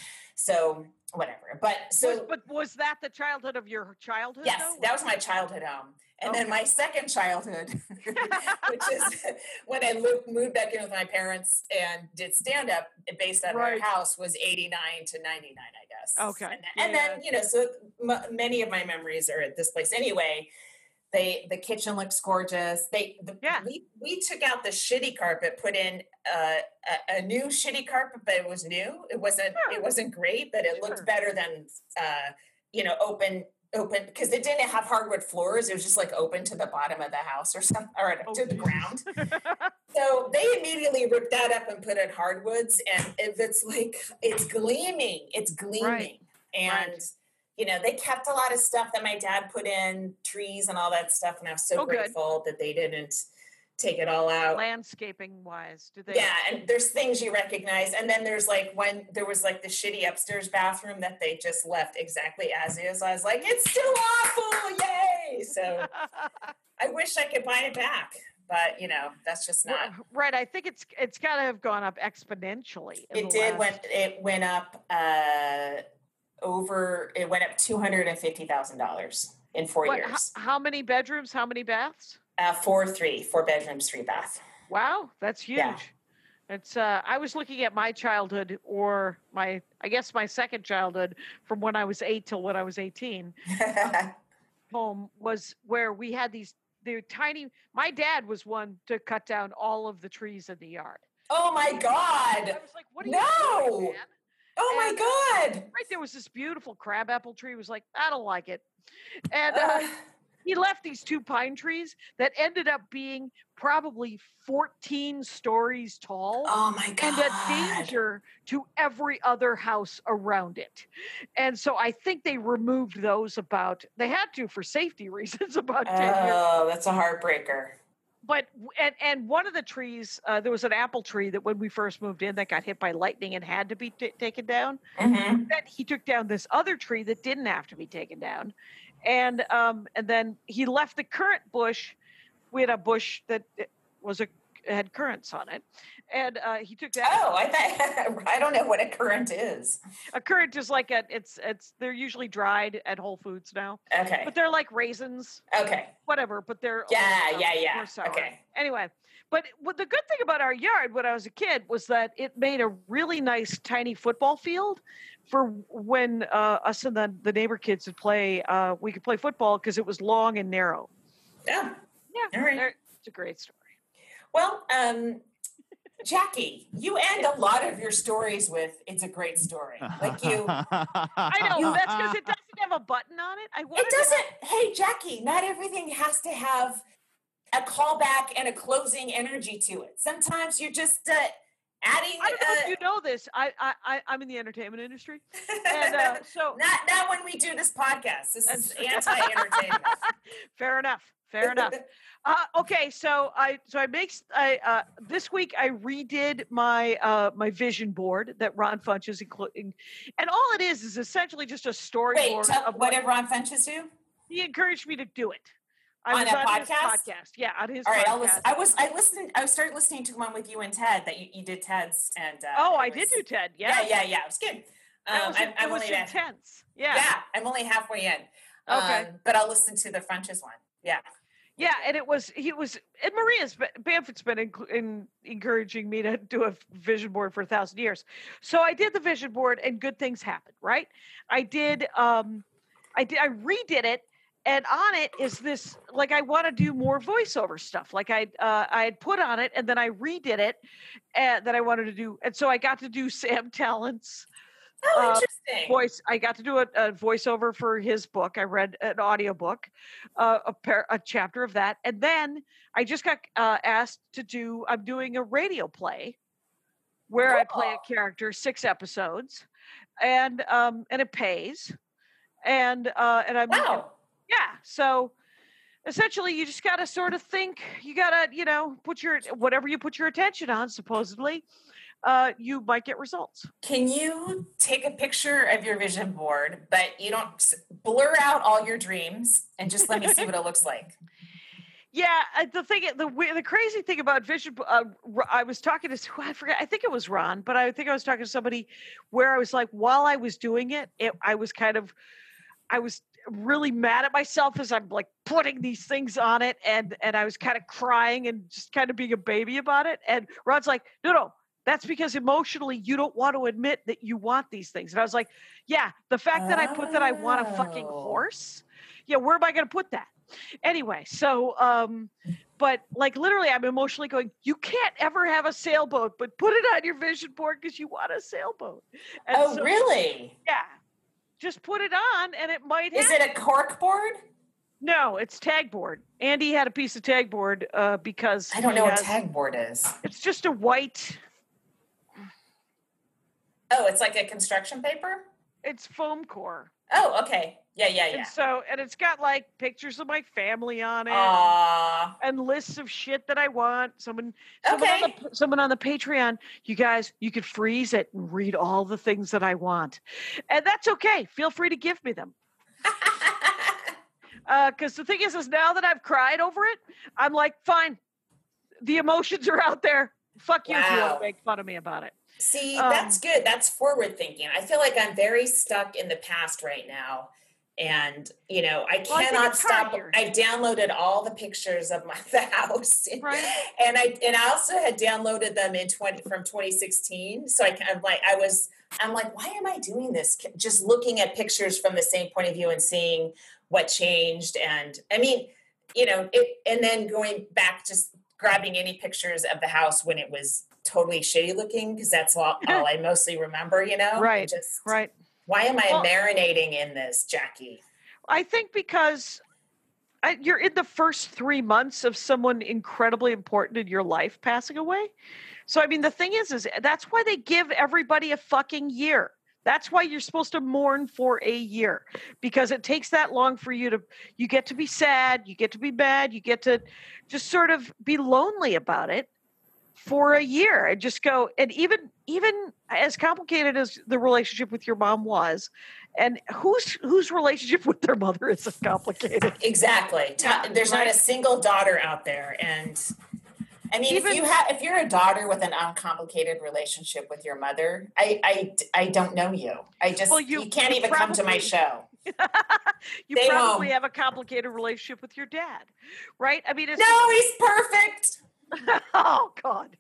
S3: So whatever. But so
S4: was, but was that the childhood of your childhood?
S3: yes,
S4: though?
S3: that was my childhood home. And
S4: Okay.
S3: then my second childhood, which is when I lived, moved back in with my parents and did stand up based at
S4: Right.
S3: our house, was eighty-nine to ninety-nine, I guess.
S4: Okay.
S3: And,
S4: Yeah,
S3: and then, you know, so m- many of my memories are at this place anyway. They, the kitchen looks gorgeous. They, the,
S4: Yeah.
S3: we, we took out the shitty carpet, put in uh, a, a new shitty carpet, but it was new. It wasn't,
S4: Sure.
S3: it wasn't great, but it looked
S4: Sure.
S3: better than, uh, you know, open, open, because it didn't have hardwood floors. It was just like open to the bottom of the house or something, or
S4: Oh,
S3: to the
S4: Jesus.
S3: ground. So they immediately ripped that up and put in hardwoods, and if it's like, it's gleaming, it's gleaming.
S4: Right.
S3: And,
S4: Right.
S3: you know, they kept a lot of stuff that my dad put in, trees and all that stuff. And I was so
S4: Oh, good.
S3: grateful that they didn't take it all out.
S4: Landscaping wise, do they?
S3: Yeah, and there's things you recognize. And then there's like when there was like the shitty upstairs bathroom that they just left exactly as is. I was like, it's still awful, yay! So I wish I could buy it back. But, you know, that's just not.
S4: Right. I think it's it's got to have gone up exponentially. in
S3: It
S4: the
S3: did
S4: last-
S3: when it went up uh, over, it went up two hundred fifty thousand dollars in four
S4: What,
S3: years.
S4: How, how many bedrooms? How many baths?
S3: Uh, four, three, four bedrooms, three bath.
S4: Wow, that's huge.
S3: Yeah.
S4: It's. Uh, I was looking at my childhood, or my, I guess my second childhood, from when I was eight till when I was eighteen. Home was where we had these. They're tiny. My dad was one to cut down all of the trees in the yard.
S3: Oh my
S4: I
S3: God.
S4: was like, "What are
S3: No.
S4: you doing, man?"
S3: Oh my
S4: And-
S3: God.
S4: Right there was this beautiful crabapple tree. He was like, I don't like it. And uh,
S3: Uh,
S4: he left these two pine trees that ended up being probably fourteen stories tall
S3: oh my God.
S4: and a danger to every other house around it. And so I think they removed those about, they had to for safety reasons about ten years.
S3: Oh, that's a heartbreaker.
S4: But and and one of the trees, uh, there was an apple tree that when we first moved in that got hit by lightning and had to be t- taken down.
S3: Mm-hmm.
S4: Then he took down this other tree that didn't have to be taken down, and um and then he left the currant bush. We had a bush that was a had currants on it, and uh, he took that.
S3: Oh, I thought, I don't know what a currant is.
S4: A currant is like a it's it's they're usually dried at Whole Foods now,
S3: Okay.
S4: but they're like raisins.
S3: Okay.
S4: Whatever, but they're
S3: Yeah,
S4: more,
S3: yeah, yeah.
S4: more sour.
S3: Okay.
S4: Anyway, but what the good thing about our yard when I was a kid was that it made a really nice tiny football field for when uh, us and the, the neighbor kids would play. Uh, we could play football because it was long and narrow.
S3: Yeah.
S4: Yeah,
S3: All right.
S4: there- it's a great story.
S3: Well, um, Jackie, you end a lot of your stories with "It's a great story." Like you,
S4: I know that's because it doesn't have a button on it. I wanted
S3: it
S4: to
S3: doesn't.
S4: have-
S3: Hey, Jackie, not everything has to have a callback and a closing energy to it. Sometimes you're just uh, adding.
S4: I don't know
S3: uh,
S4: if you know this. I, I, I I'm in the entertainment industry, and uh, so
S3: not not when we do this podcast. This is
S4: That's-
S3: anti-entertainment.
S4: fair enough. Fair enough. Uh, okay, so I so I make I uh, this week I redid my uh, my vision board that Ron Funch is including, and all it is is essentially just a
S3: Wait,
S4: storyboard
S3: tell,
S4: of
S3: what
S4: what
S3: did Ron Funches do?
S4: he encouraged me to do it. I
S3: On
S4: was
S3: a
S4: on his
S3: podcast?
S4: podcast, yeah, on his
S3: All right,
S4: podcast.
S3: I'll listen. I was I listened. I started listening to one with you and Ted that you, you did Ted's and. Uh,
S4: oh,
S3: it
S4: I
S3: was-
S4: did do Ted.
S3: Yeah,
S4: Yeah,
S3: yeah, yeah. It was good.
S4: That
S3: Um,
S4: was,
S3: I'm,
S4: it
S3: I'm
S4: was
S3: only at-
S4: intense. Yeah.
S3: Yeah, I'm only halfway in.
S4: Okay.
S3: Um, but I'll listen to the Funches one. Yeah.
S4: Yeah, and it was he was and Maria's Bamford's been in, in encouraging me to do a vision board for a thousand years. So I did the vision board, and good things happened. Right? I did. Um, I did. I redid it, and on it is this like I want to do more voiceover stuff. Like I uh, I had put on it, and then I redid it, and that I wanted to do, and so I got to do Sam Tallent's.
S3: Oh,
S4: Uh,
S3: interesting.
S4: voice I got to do a, a voiceover for his book. I read an audiobook, uh, a, par- a chapter of that, and then I just got uh, asked to do I'm doing a radio play where I play a
S3: Cool.
S4: character, six episodes, and um and it pays, and uh and I'm
S3: Wow.
S4: yeah, so essentially you just got to sort of think, you got to, you know, put your whatever you put your attention on, supposedly uh you might get results.
S3: Can you take a picture of your vision board, but you don't s- blur out all your dreams and just let me see what it looks like?
S4: Yeah, uh, the thing, the we- the crazy thing about vision, uh, R- I was talking to, who I forget, I think it was Ron, but I think I was talking to somebody where I was like, while I was doing it, it I was kind of, I was really mad at myself as I'm like putting these things on it, and and I was kind of crying and just kind of being a baby about it. And Rod's like, no, no, that's because emotionally you don't want to admit that you want these things. And I was like, yeah, the fact that I put that I want a fucking horse, yeah, where am I going to put that? Anyway, so, um, but like literally I'm emotionally going, you can't ever have a sailboat, but put it on your vision board because you want a sailboat. And
S3: oh,
S4: so,
S3: really?
S4: Yeah. Just put it on and it might happen.
S3: Is it a cork board?
S4: No, it's tag board. Andy had a piece of tag board uh, because
S3: I don't know
S4: has,
S3: what tag board is.
S4: It's just a white.
S3: Oh, it's like a construction paper?
S4: It's foam core.
S3: Oh, okay. Yeah, yeah, yeah.
S4: And so, and it's got like pictures of my family on it.
S3: Aww.
S4: And lists of shit that I want. Someone, someone,
S3: okay.
S4: on the, someone on the Patreon, you guys, you could freeze it and read all the things that I want. And that's okay. Feel free to give me them. Because uh, the thing is, is now that I've cried over it, I'm like, fine. The emotions are out there. Fuck you wow. if you want to make fun of me about it.
S3: See,
S4: um,
S3: that's good. That's forward thinking. I feel like I'm very stuck in the past right now. And, you know, I
S4: well,
S3: cannot
S4: I
S3: stop. I downloaded all the pictures of my the house.
S4: Right.
S3: And I and I also had downloaded them in twenty from twenty sixteen. So I kind of like I was I'm like, why am I doing this? Just looking at pictures from the same point of view and seeing what changed. And I mean, you know, it and then going back, just grabbing any pictures of the house when it was totally shitty looking, because that's all, all I mostly remember, you know?
S4: Right.
S3: Just,
S4: right.
S3: Why am I
S4: well,
S3: marinating in this, Jackie?
S4: I think because I, you're in the first three months of someone incredibly important in your life passing away. So, I mean, the thing is, is that's why they give everybody a fucking year. That's why you're supposed to mourn for a year, because it takes that long for you to, you get to be sad, you get to be mad, you get to just sort of be lonely about it for a year and just go. And even, even as complicated as the relationship with your mom was, and whose, whose relationship with their mother isn't complicated?
S3: Exactly. There's not a single daughter out there. And I mean, Even, if you have, if you're a daughter with an uncomplicated relationship with your mother, I, I, I don't know you. I just, well, you, you can't you even probably, come to my show.
S4: you they probably won't. Have a complicated relationship with your dad, right? I mean, it's,
S3: no, he's perfect.
S4: Oh God.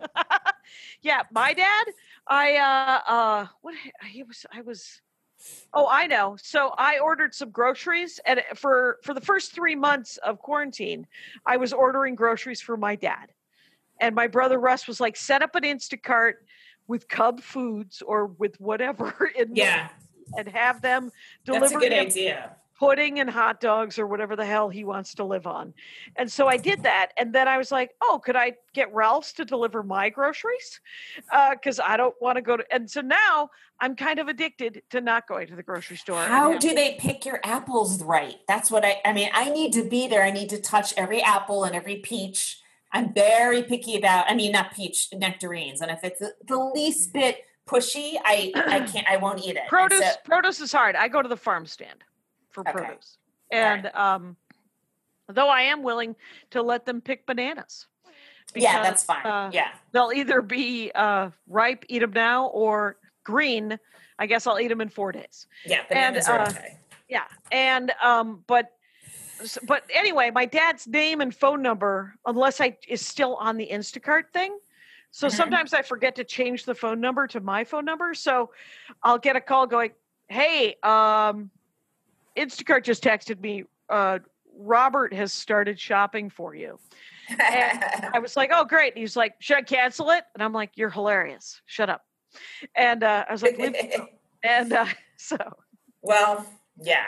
S4: Yeah. My dad, I, uh, uh, what he was, I was, Oh, I know. So I ordered some groceries, and for, for the first three months of quarantine, I was ordering groceries for my dad. And my brother Russ was like, set up an Instacart with Cub Foods or with whatever in
S3: yeah.
S4: and have them deliver
S3: That's a good idea.
S4: Pudding and hot dogs or whatever the hell he wants to live on. And so I did that. And then I was like, oh, could I get Ralph's to deliver my groceries? Because uh, I don't want to go to. And so now I'm kind of addicted to not going to the grocery store.
S3: How do they pick your apples right? That's what I, I mean, I need to be there. I need to touch every apple and every peach. I'm very picky about, I mean, not peach, nectarines. And if it's the least bit pushy, I, I can't, I won't eat it.
S4: Produce,
S3: so,
S4: produce is hard. I go to the farm stand for okay. produce. And right. um, though I am willing to let them pick bananas.
S3: Because, yeah, that's fine.
S4: Uh,
S3: yeah.
S4: They'll either be uh, ripe, eat them now, or green. I guess I'll eat them in four days.
S3: Yeah, bananas and, are uh, okay.
S4: Yeah. And, um, but, but anyway, my dad's name and phone number, unless I is still on the Instacart thing. So mm-hmm. sometimes I forget to change the phone number to my phone number. So I'll get a call going, hey, um, Instacart just texted me, uh, Robert has started shopping for you. And I was like, oh, great. And he's like, should I cancel it? And I'm like, you're hilarious. Shut up. And uh, I was like, leave me alone. And uh, so.
S3: Well, yeah.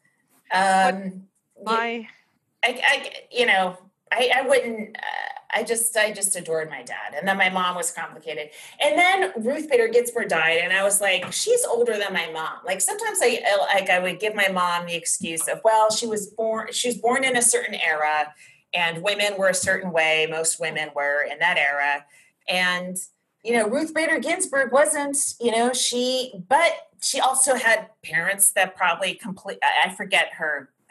S3: Um,
S4: my,
S3: I, I, you know, I, I wouldn't, uh, I just, I just adored my dad. And then my mom was complicated. And then Ruth Bader Ginsburg died. And I was like, she's older than my mom. Like sometimes I, like I would give my mom the excuse of, well, she was born, she was born in a certain era and women were a certain way. Most women were in that era. And, you know, Ruth Bader Ginsburg wasn't, you know, she, but she also had parents that probably complete, I forget her,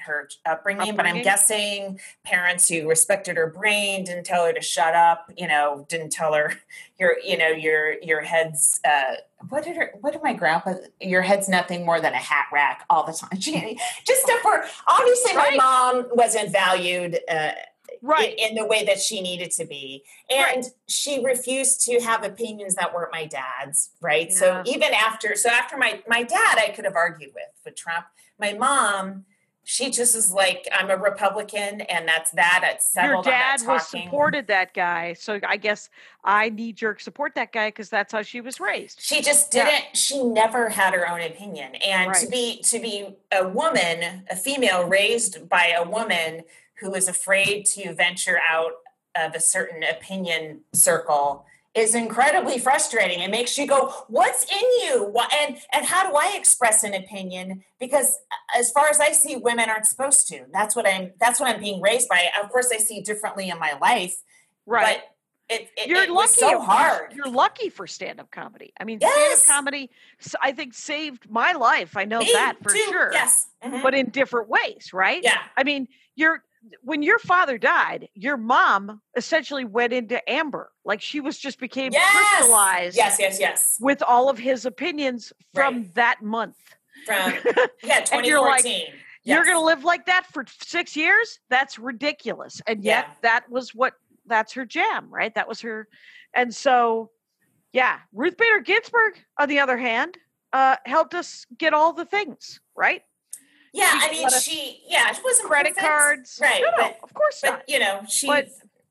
S3: her upbringing, but I'm
S4: Upbringing.
S3: guessing parents who respected her brain, didn't tell her to shut up, you know, didn't tell her your, you know, your, your head's, uh, what did her, what did my grandpa, your head's nothing more than a hat rack all the time. She, just stuff where obviously
S4: Right.
S3: my mom wasn't valued, uh,
S4: Right.
S3: in, in the way that she needed to be. And she refused to have opinions that weren't my dad's, right? So
S4: Yeah.
S3: even after, so after my, my dad, I could have argued with, with Trump. My mom, she just is like, I'm a Republican and that's that. It's
S4: Your
S3: settled. I'm not
S4: dad was
S3: talking.
S4: supported that guy. So I guess I knee jerk support that guy because that's how she was raised.
S3: She just
S4: Yeah.
S3: didn't, she never had her own opinion. And to
S4: Right.
S3: be, to be a woman, a female raised by a woman who is afraid to venture out of a certain opinion circle is incredibly frustrating. It makes you go, what's in you? What, and, and how do I express an opinion? Because as far as I see, women aren't supposed to. That's what I'm, that's what I'm being raised by. Of course I see differently in my life,
S4: Right.
S3: but it, it,
S4: You're
S3: it
S4: lucky.
S3: was so
S4: of-
S3: hard.
S4: You're lucky for stand-up comedy. I mean,
S3: Yes.
S4: stand-up comedy, s- I think, saved my life. I know
S3: Me
S4: that for
S3: too.
S4: sure.
S3: Yes. Mhm.
S4: But in different ways, right?
S3: Yeah.
S4: I mean, you're when your father died, your mom essentially went into amber. Like she was just became
S3: Yes.
S4: crystallized
S3: Yes, yes, yes.
S4: with all of his opinions from
S3: Right.
S4: that month.
S3: From, yeah,
S4: And you're like,
S3: twenty fourteen.
S4: You're
S3: Yes.
S4: going to live like that for six years? That's ridiculous. And yet
S3: Yeah.
S4: that was what, that's her jam, right? That was her. And so, yeah, Ruth Bader Ginsburg, on the other hand, uh, helped us get all the things, right?
S3: Yeah,
S4: She
S3: I mean,
S4: let us-
S3: she, yeah, she wasn't
S4: Credit
S3: perfect.
S4: cards.
S3: Right.
S4: No, no,
S3: but,
S4: of course not.
S3: but, you know, she,
S4: But-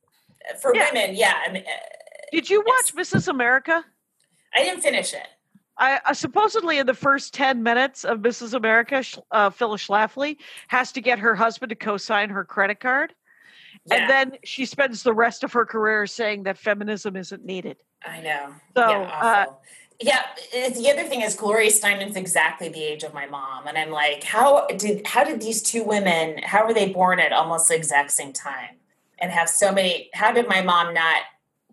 S3: for
S4: yeah.
S3: women, yeah. I mean, uh,
S4: Did you watch Missus America?
S3: I didn't finish it.
S4: I, uh, supposedly in the first ten minutes of Missus America, Sch- uh, Phyllis Schlafly has to get her husband to co-sign her credit card.
S3: Yeah,
S4: And then she spends the rest of her career saying that feminism isn't needed.
S3: I know.
S4: So,
S3: yeah,
S4: uh,
S3: awful. yeah, it- the other thing is Gloria Steinem's exactly the age of my mom. And I'm like, how did, how did these two women, how were they born at almost the exact same time? And have so many, how did my mom not,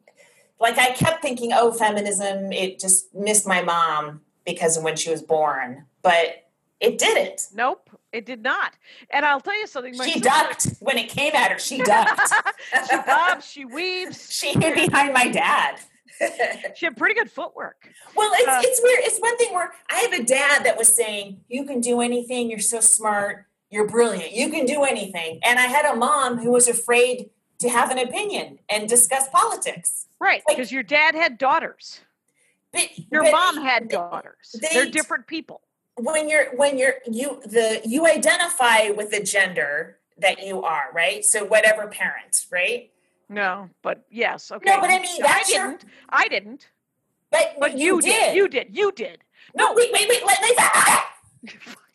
S3: like I kept thinking, oh, feminism, it just missed my mom because of when she was born, but it didn't.
S4: Nope, it did not. And I'll tell you something. My
S3: She
S4: sister-
S3: ducked when it came at her. She ducked.
S4: she bobs, she weaves.
S3: She hid behind my dad.
S4: She had pretty good footwork.
S3: Well, it's
S4: Uh,
S3: it's weird. It's one thing where I have a dad that was saying, "You can do anything. You're so smart. You're brilliant. You can do anything." And I had a mom who was afraid to have an opinion and discuss politics.
S4: Right,
S3: Like-
S4: because your dad had daughters.
S3: But,
S4: Your
S3: but
S4: mom had daughters.
S3: they-
S4: They're different people.
S3: when you're when you're you the you identify with the gender that you are, right? So whatever parent, right?
S4: No, but yes, okay.
S3: No, but I mean,
S4: I
S3: that's your-
S4: didn't. I didn't.
S3: But
S4: But
S3: you,
S4: you, did. You did. You did.
S3: No, wait, wait, wait. Let me.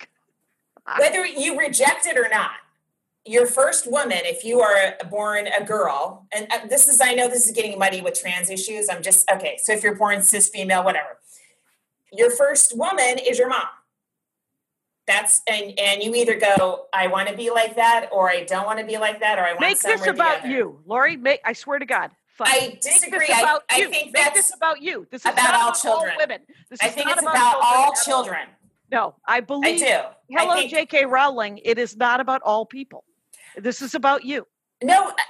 S3: Whether you reject it or not, your first woman, if you are born a girl, and uh, this is, I know this is getting muddy with trans issues. I'm just, okay. So if you're born cis female, whatever, your first woman is your mom. That's, and, and you either go, I want to be like that, or I don't want to be like that, or I want
S4: Make
S3: some
S4: this
S3: or the
S4: about
S3: other.
S4: you, Lori. Make. I swear to God. Fine.
S3: I
S4: Make
S3: disagree.
S4: this
S3: I-
S4: about
S3: I
S4: you.
S3: think
S4: Make
S3: that's
S4: this about you. This is
S3: about
S4: not
S3: all
S4: about
S3: children.
S4: all women. This
S3: I
S4: is
S3: think
S4: not
S3: it's about
S4: children
S3: all
S4: at
S3: children.
S4: No, I
S3: I
S4: believe.
S3: do.
S4: Hello,
S3: I think,
S4: J K. Rowling. It is not about all people. This is about you.
S3: no, I,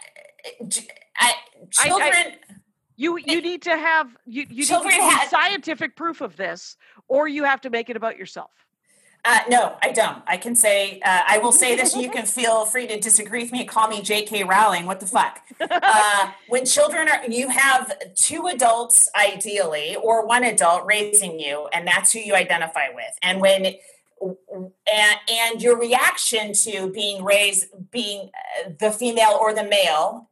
S3: I,
S4: I-
S3: children.
S4: You you need to have you you
S3: Children
S4: need to
S3: had-
S4: have scientific proof of this, or you have to make it about yourself.
S3: Uh, no, I don't. I can say, uh, I will say this, and you can feel free to disagree with me and call me J K. Rowling. What the fuck? Uh, when children are, you have two adults, ideally, or one adult raising you, and that's who you identify with. And when, and, and your reaction to being raised, being uh, the female or the male,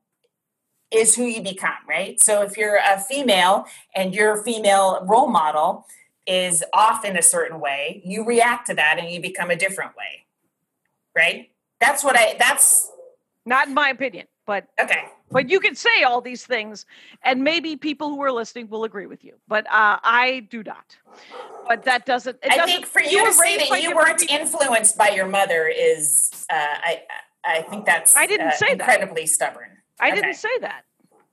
S3: is who you become, right? So if you're a female and your female role model is off in a certain way, you react to that and you become a different way, right? That's what I, that's,
S4: Not in my opinion, but
S3: okay.
S4: but you can say all these things, and maybe people who are listening will agree with you. But uh, I do not. But that doesn't. It
S3: I
S4: doesn't,
S3: think for you
S4: were
S3: to say
S4: raised by
S3: that you
S4: different
S3: weren't
S4: people.
S3: influenced by your mother is, uh, I, I think that's
S4: I didn't
S3: uh,
S4: say that.
S3: incredibly stubborn.
S4: I
S3: Okay.
S4: didn't say that.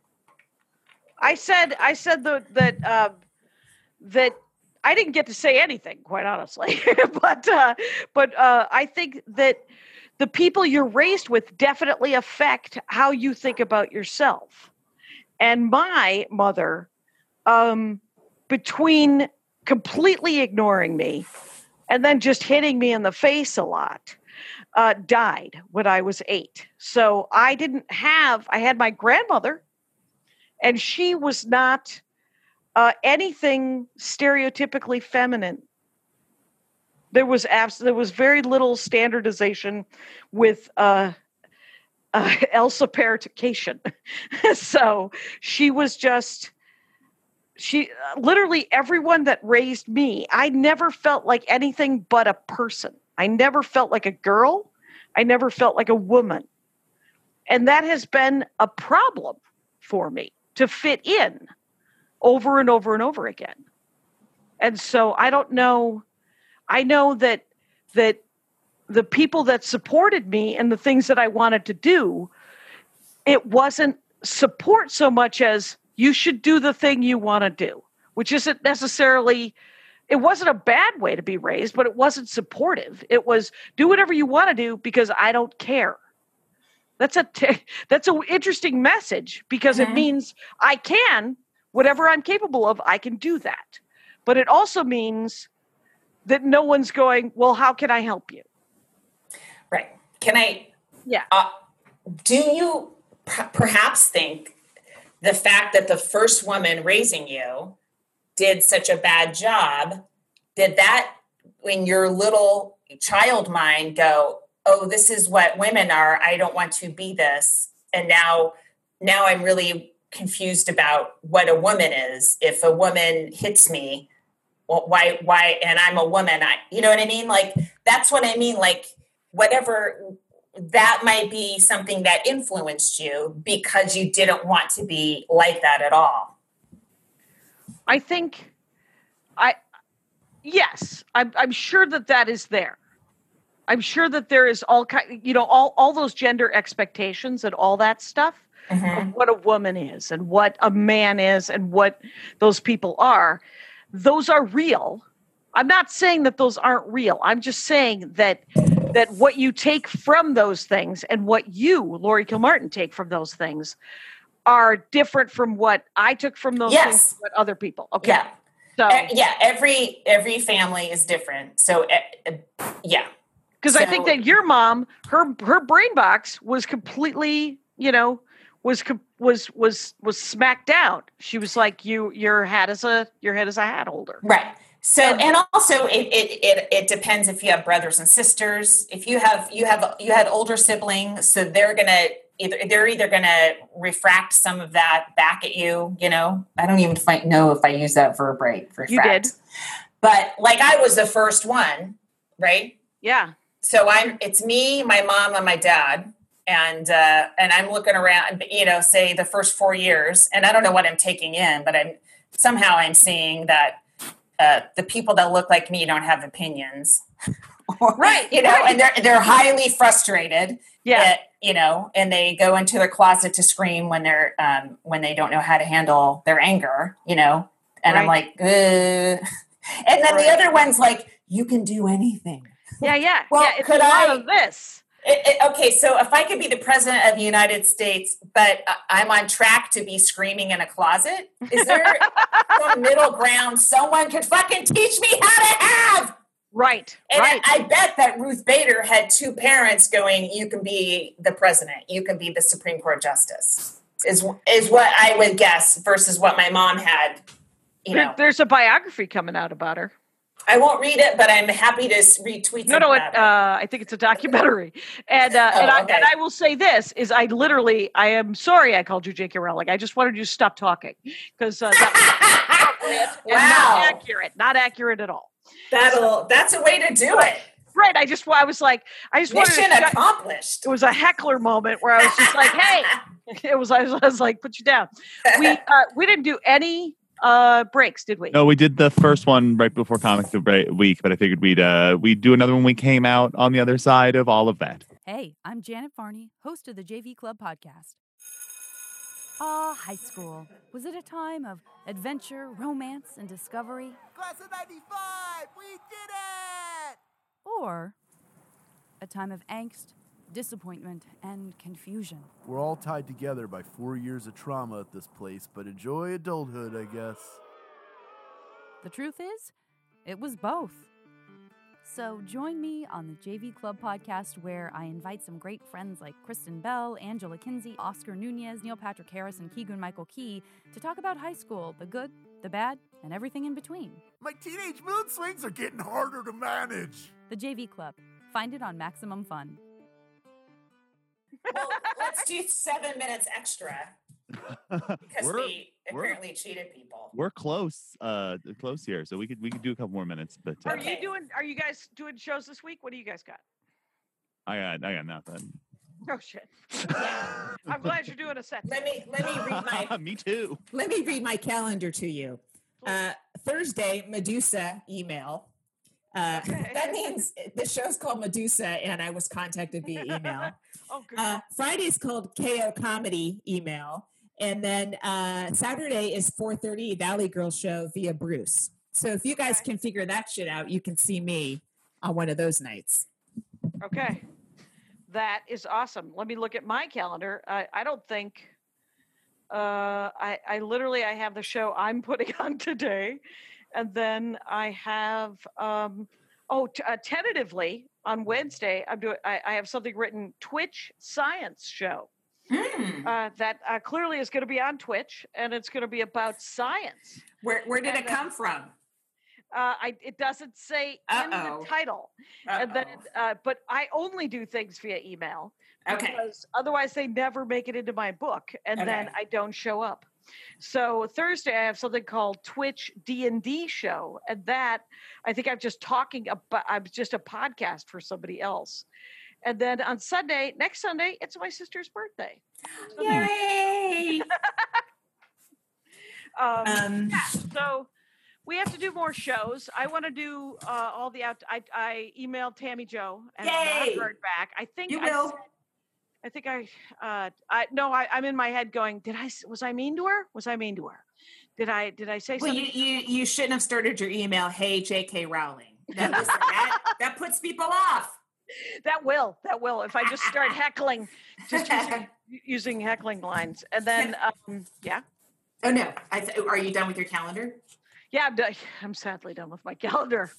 S4: I said I said the, that uh, that I didn't get to say anything, quite honestly. but uh, but uh, I think that the people you're raised with definitely affect how you think about yourself. And my mother, um, between completely ignoring me and then just hitting me in the face a lot, uh, died when I was eight. So I didn't have, I had my grandmother, and she was not uh, anything stereotypically feminine. There was abs- there was very little standardization with uh, uh, Elsa parentification. So she was just, she uh, literally everyone that raised me, I never felt like anything but a person. I never felt like a girl. I never felt like a woman. And that has been a problem for me to fit in over and over and over again. And so I don't know. I know that that the people that supported me and the things that I wanted to do, it wasn't support so much as you should do the thing you want to do, which isn't necessarily, it wasn't a bad way to be raised, but it wasn't supportive. It was do whatever you want to do because I don't care. That's a t- that's an interesting message because mm-hmm. it means I can, whatever I'm capable of, I can do that. But it also means that no one's going, well, how can I help you?
S3: Right. Can I?
S4: Yeah.
S3: Uh, do you p- perhaps think the fact that the first woman raising you did such a bad job, did that in your little child mind go, oh, this is what women are. I don't want to be this. And now, now I'm really confused about what a woman is. If a woman hits me, well, why, why, and I'm a woman, I, you know what I mean? Like, that's what I mean. Like, whatever, that might be something that influenced you because you didn't want to be like that at all.
S4: I think, I, yes, I'm, I'm sure that that is there. I'm sure that there is all kind, you know, all, all those gender expectations and all that stuff mm-hmm. of what a woman is and what a man is and what those people are. Those are real. I'm not saying that those aren't real. I'm just saying that that what you take from those things and what you, Laurie Kilmartin, take from those things are different from what I took from those
S3: yes.
S4: things, what other people. Okay.
S3: Yeah.
S4: So
S3: uh, yeah, every every family is different. So uh, uh, yeah.
S4: Because
S3: so,
S4: I think that your mom, her her brain box was completely, you know, was was was was smacked down. She was like, you your hat is a your head is a hat holder.
S3: Right. So and, and also it, it it it depends if you have brothers and sisters. If you have you have you had older siblings, so they're gonna either they're either gonna refract some of that back at you. You know, I don't even know if I use that verb right. Refract.
S4: You did,
S3: but like I was the first one, right?
S4: Yeah.
S3: So I'm, it's me, my mom, and my dad, and uh, and I'm looking around, you know, say the first four years, and I don't know what I'm taking in, but I'm somehow I'm seeing that uh, the people that look like me don't have opinions,
S4: right?
S3: You know,
S4: right.
S3: and they're they're highly frustrated,
S4: yeah,
S3: at, you know, and they go into their closet to scream when they're um, when they don't know how to handle their anger, you know, and right. I'm like, Ugh. and then right. the other one's like, you can do anything.
S4: Yeah, yeah,
S3: well,
S4: yeah. It's
S3: could
S4: a lot
S3: I,
S4: of this.
S3: It, it, okay, so if I could be the president of the United States, but I'm on track to be screaming in a closet, is there some middle ground someone could fucking teach me how to have?
S4: Right,
S3: and
S4: right.
S3: I, I bet that Ruth Bader had two parents going, you can be the president, you can be the Supreme Court justice, is is what I would guess versus what my mom had. You
S4: there,
S3: know.
S4: There's a biography coming out about her.
S3: I won't read it, but I'm happy to retweet.
S4: No, no, it, uh, I think it's a documentary, and uh,
S3: oh,
S4: and, I,
S3: okay.
S4: and I will say this: is I literally, I am sorry I called you J K Rowling. I just wanted you to stop talking because uh, that was
S3: wow.
S4: not accurate, not accurate at all.
S3: That'll
S4: so,
S3: that's a way to do it.
S4: Right. I just I was like, I just
S3: mission
S4: wanted to,
S3: accomplished.
S4: It was a heckler moment where I was just like, hey, it was I was, I was like, put you down. We uh, we didn't do any. Uh, breaks, did we?
S2: No, we did the first one right before Comic the Week, but I figured we'd uh we'd do another one when we came out on the other side of all of that.
S10: Hey, I'm Janet Varney, host of the J V Club podcast. Ah, high school. Was it a time of adventure, romance, and discovery?
S11: Class of ninety-five, we did it!
S10: Or a time of angst, disappointment, and confusion.
S11: We're all tied together by four years of trauma at this place, but enjoy adulthood, I guess.
S10: The truth is, it was both. So join me on the J V Club podcast, where I invite some great friends like Kristen Bell, Angela Kinsey, Oscar Nunez, Neil Patrick Harris, and Keegan-Michael Key to talk about high school, the good, the bad, and everything in between.
S11: My teenage mood swings are getting harder to manage.
S10: The J V Club. Find it on Maximum Fun.
S3: Well, let's do seven minutes extra because
S2: We're-
S3: we apparently cheated people.
S2: We're close, uh, close here, so we could we could do a couple more minutes. But uh,
S4: Are you doing? Are you guys doing shows this week? What do you guys got?
S2: I got I got nothing.
S4: Oh shit! I'm glad you're doing a set.
S3: Let me let me read my
S2: Me too.
S12: Let me read my calendar to you. Uh, Thursday, Medusa email. Uh, that means the show's called Medusa, and I was contacted via email.
S4: Oh, good.
S12: Uh, Friday's called K O Comedy email, and then uh, Saturday is four thirty Valley Girl Show via Bruce. So if you guys can figure that shit out, you can see me on one of those nights.
S4: Okay, that is awesome. Let me look at my calendar. I, I don't think. Uh, I I literally I have the show I'm putting on today, and then I have um oh t- uh, tentatively on Wednesday I'm doing I, I have something written Twitch Science Show. Uh, that uh, clearly is going to be on Twitch, and it's going to be about science.
S3: Where where did
S4: And
S3: it
S4: then-
S3: come from?
S4: Uh, I, it doesn't say in
S3: Uh-oh.
S4: the title, and then, uh, but I only do things via email.
S3: Okay.
S4: Because otherwise, they never make it into my book, and then
S3: Okay.
S4: I don't show up. So Thursday, I have something called Twitch D and D Show, and that I think I'm just talking about. I'm just a podcast for somebody else. And then on Sunday, next Sunday, it's my sister's birthday.
S3: Yay!
S4: um,
S3: Um,
S4: yeah, so we have to do more shows. I want to do uh, all the out. I, I emailed Tammy Joe and
S3: Yay!
S4: not heard back. I think
S3: You
S4: I
S3: will.
S4: said- I think I, uh, I no, I, I'm in my head going. Did I? Was I mean to her? Was I mean to her? Did I? Did I say
S3: well,
S4: something?
S3: you, you you shouldn't have started your email. Hey, J K Rowling. That, listen, that that puts people off.
S4: That will. That will. If I just start heckling, just using, using heckling lines, and then um, yeah,
S3: Oh no! I th- are you done with your calendar?
S4: yeah. I'm done. I'm sadly done with my calendar.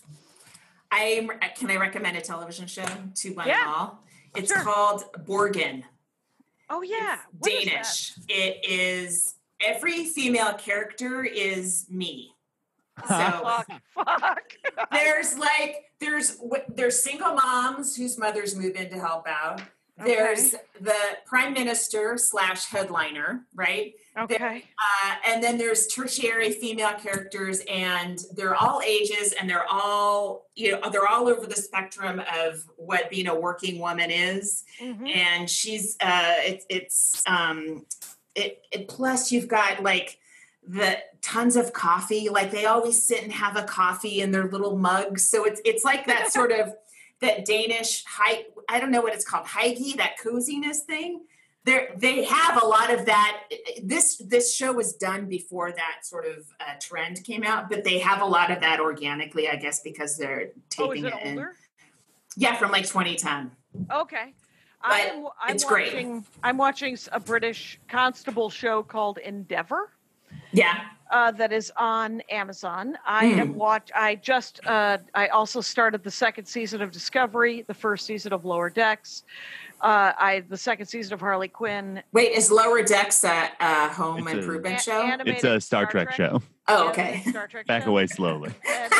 S3: I'm. Can I recommend a television show to one
S4: Yeah.
S3: and all? It's
S4: Sure.
S3: called Borgen.
S4: Oh yeah, What is that?
S3: Danish. It is every female character is me. So
S4: Fuck. Fuck.
S3: there's like there's w- there's single moms whose mothers move in to help out. There's the prime minister slash headliner, right?
S4: Okay.
S3: Uh, and then there's tertiary female characters, and they're all ages, and they're all you know they're all over the spectrum of what being a working woman is.
S4: Mhm.
S3: And she's uh, it's it's um, it, it plus you've got like the tons of coffee, like they always sit and have a coffee in their little mugs, so it's it's like that sort of that Danish high I don't know what it's called hygge, that coziness thing. They they have a lot of that. This this show was done before that sort of uh, trend came out, but they have a lot of that organically, I guess, because they're
S4: Oh, is
S3: taping
S4: it
S3: it in.
S4: older?
S3: Yeah, from like twenty ten.
S4: Okay.
S3: But
S4: I'm, I'm
S3: it's great.
S4: watching, I'm watching a British constable show called Endeavour.
S3: Yeah.
S4: Uh, that is on Amazon. I
S3: Mm.
S4: have watched. I just. Uh, I also started the second season of Discovery, the first season of Lower Decks. Uh, I the second season of Harley Quinn.
S3: Wait, is Lower Decks a, a home
S2: It's a-
S3: improvement
S4: A-
S3: show?
S4: animated
S2: It's a Star,
S4: Star
S2: Trek,
S4: Trek.
S2: show.
S3: Oh,
S4: Animated
S3: okay.
S4: Star Trek
S2: Back
S4: show.
S2: away slowly.
S4: And,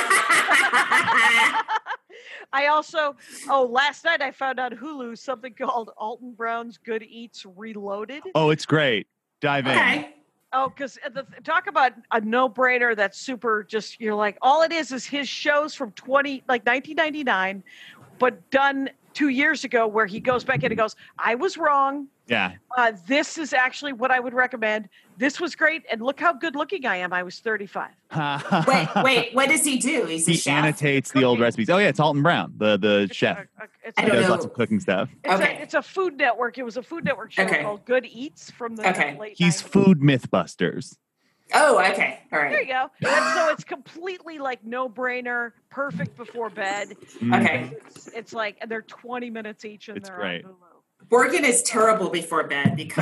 S4: uh, I also. Oh, last night I found on Hulu something called Alton Brown's Good Eats Reloaded.
S2: Oh, it's great. Dive in.
S3: Okay.
S4: Oh, because talk about a no-brainer that's super. Just you're like, all it is is his shows from twenty like nineteen ninety-nine, but done two years ago, where he goes back in and goes, "I was wrong.
S2: Yeah.
S4: Uh, this is actually what I would recommend. This was great, and look how good-looking I am. I was thirty-five."
S3: Wait, wait, what does he do? He's a
S2: He
S3: chef.
S2: annotates the old recipes. Oh yeah, it's Alton Brown, the the chef.
S4: Uh, It's,
S3: I
S2: He
S3: don't
S2: does
S3: know.
S2: lots of cooking stuff.
S4: it's,
S3: Okay.
S4: a, it's a Food Network. It was a Food Network show
S3: Okay.
S4: called Good Eats from the
S3: Okay.
S4: late
S2: He's
S4: nineties.
S2: food mythbusters.
S3: Oh, okay. All
S4: There
S3: right.
S4: you go. And so it's completely like no-brainer, perfect before bed.
S2: Mm.
S3: Okay.
S4: It's, it's like, and they're twenty minutes each, and
S2: It's
S4: they're
S2: great.
S4: on Hulu.
S3: Borgen is terrible before bed because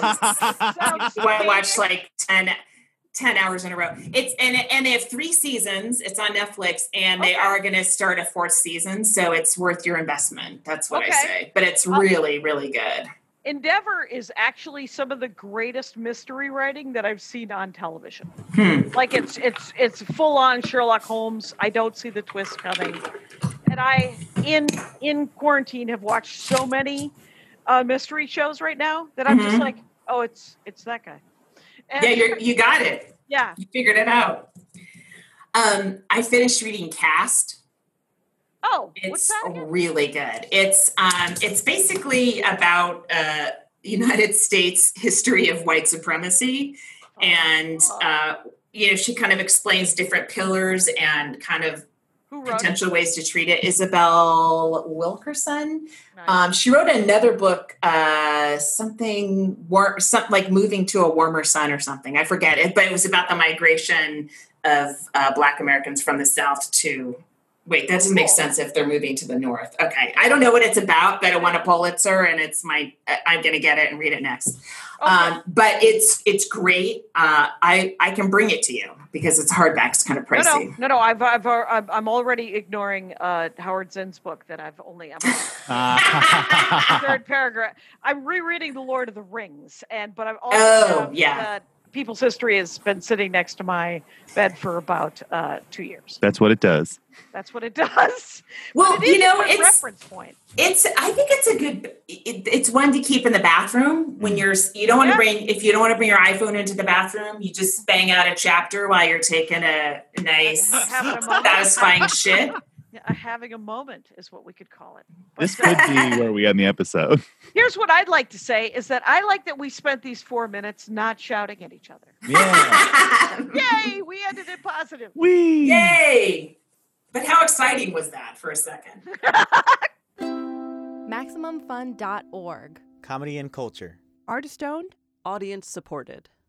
S3: I watch like ten, ten hours in a row. It's and and they have three seasons. It's on Netflix, and they
S4: Okay.
S3: are going to start a fourth season, so it's worth your investment. That's what I
S4: Okay.
S3: say. But it's really, really good.
S4: Endeavor is actually some of the greatest mystery writing that I've seen on television.
S3: Hmm.
S4: Like it's it's it's full on Sherlock Holmes. I don't see the twist coming. And I in in quarantine have watched so many uh, mystery shows right now that I'm just
S3: Mhm.
S4: like, oh, it's it's that guy. And
S3: Yeah, you're, you got it.
S4: yeah.
S3: You figured it out. Um, I finished reading Cast.
S4: Oh, what's
S3: It's
S4: that again?
S3: really good. It's um, it's basically about uh, United States history of white supremacy, and uh, you know, she kind of explains different pillars and kind of
S4: Who wrote
S3: potential
S4: it?
S3: ways to treat it. Isabel Wilkerson. Um, she wrote another book, uh, something war- something like Moving to a Warmer Sun or something. I forget it, but it was about the migration of uh, Black Americans from the South to. Wait, that doesn't make sense if they're moving to the North. Okay, I don't know what it's about, but it won a Pulitzer, and it's my. I'm going to get it and read it next. Um, but it's it's great. Uh, I I can bring it to you because it's hardback. It's kind of
S4: No,
S3: pricey.
S4: no, no, no. I've, I've, I'm I'm already ignoring uh, Howard Zinn's book that I've only. I'm on the third paragraph. I'm rereading The Lord of the Rings, and but I've also.
S3: Oh,
S4: have,
S3: yeah.
S4: Uh, People's History has been sitting next to my bed for about uh, two years.
S2: That's what it does.
S4: That's what it does.
S3: Well,
S4: But it is
S3: you know,
S4: a good
S3: it's-
S4: reference point.
S3: It's. I think it's a good. It, it's one to keep in the bathroom when you're. You don't want to
S4: Yeah.
S3: bring. If you don't want to bring your iPhone into the bathroom, you just bang out a chapter while you're taking a nice,
S4: Having a moment.
S3: satisfying shit.
S4: Yeah, uh, having a moment is what we could call it.
S2: This could be where we end the episode.
S4: Here's what I'd like to say is that I like that we spent these four minutes not shouting at each other.
S2: Yeah.
S4: Yay! We ended it positive.
S2: Wee.
S3: Yay! But how exciting was that for a second?
S13: Maximum Fun dot org.
S14: Comedy and culture.
S15: Artist owned, audience supported.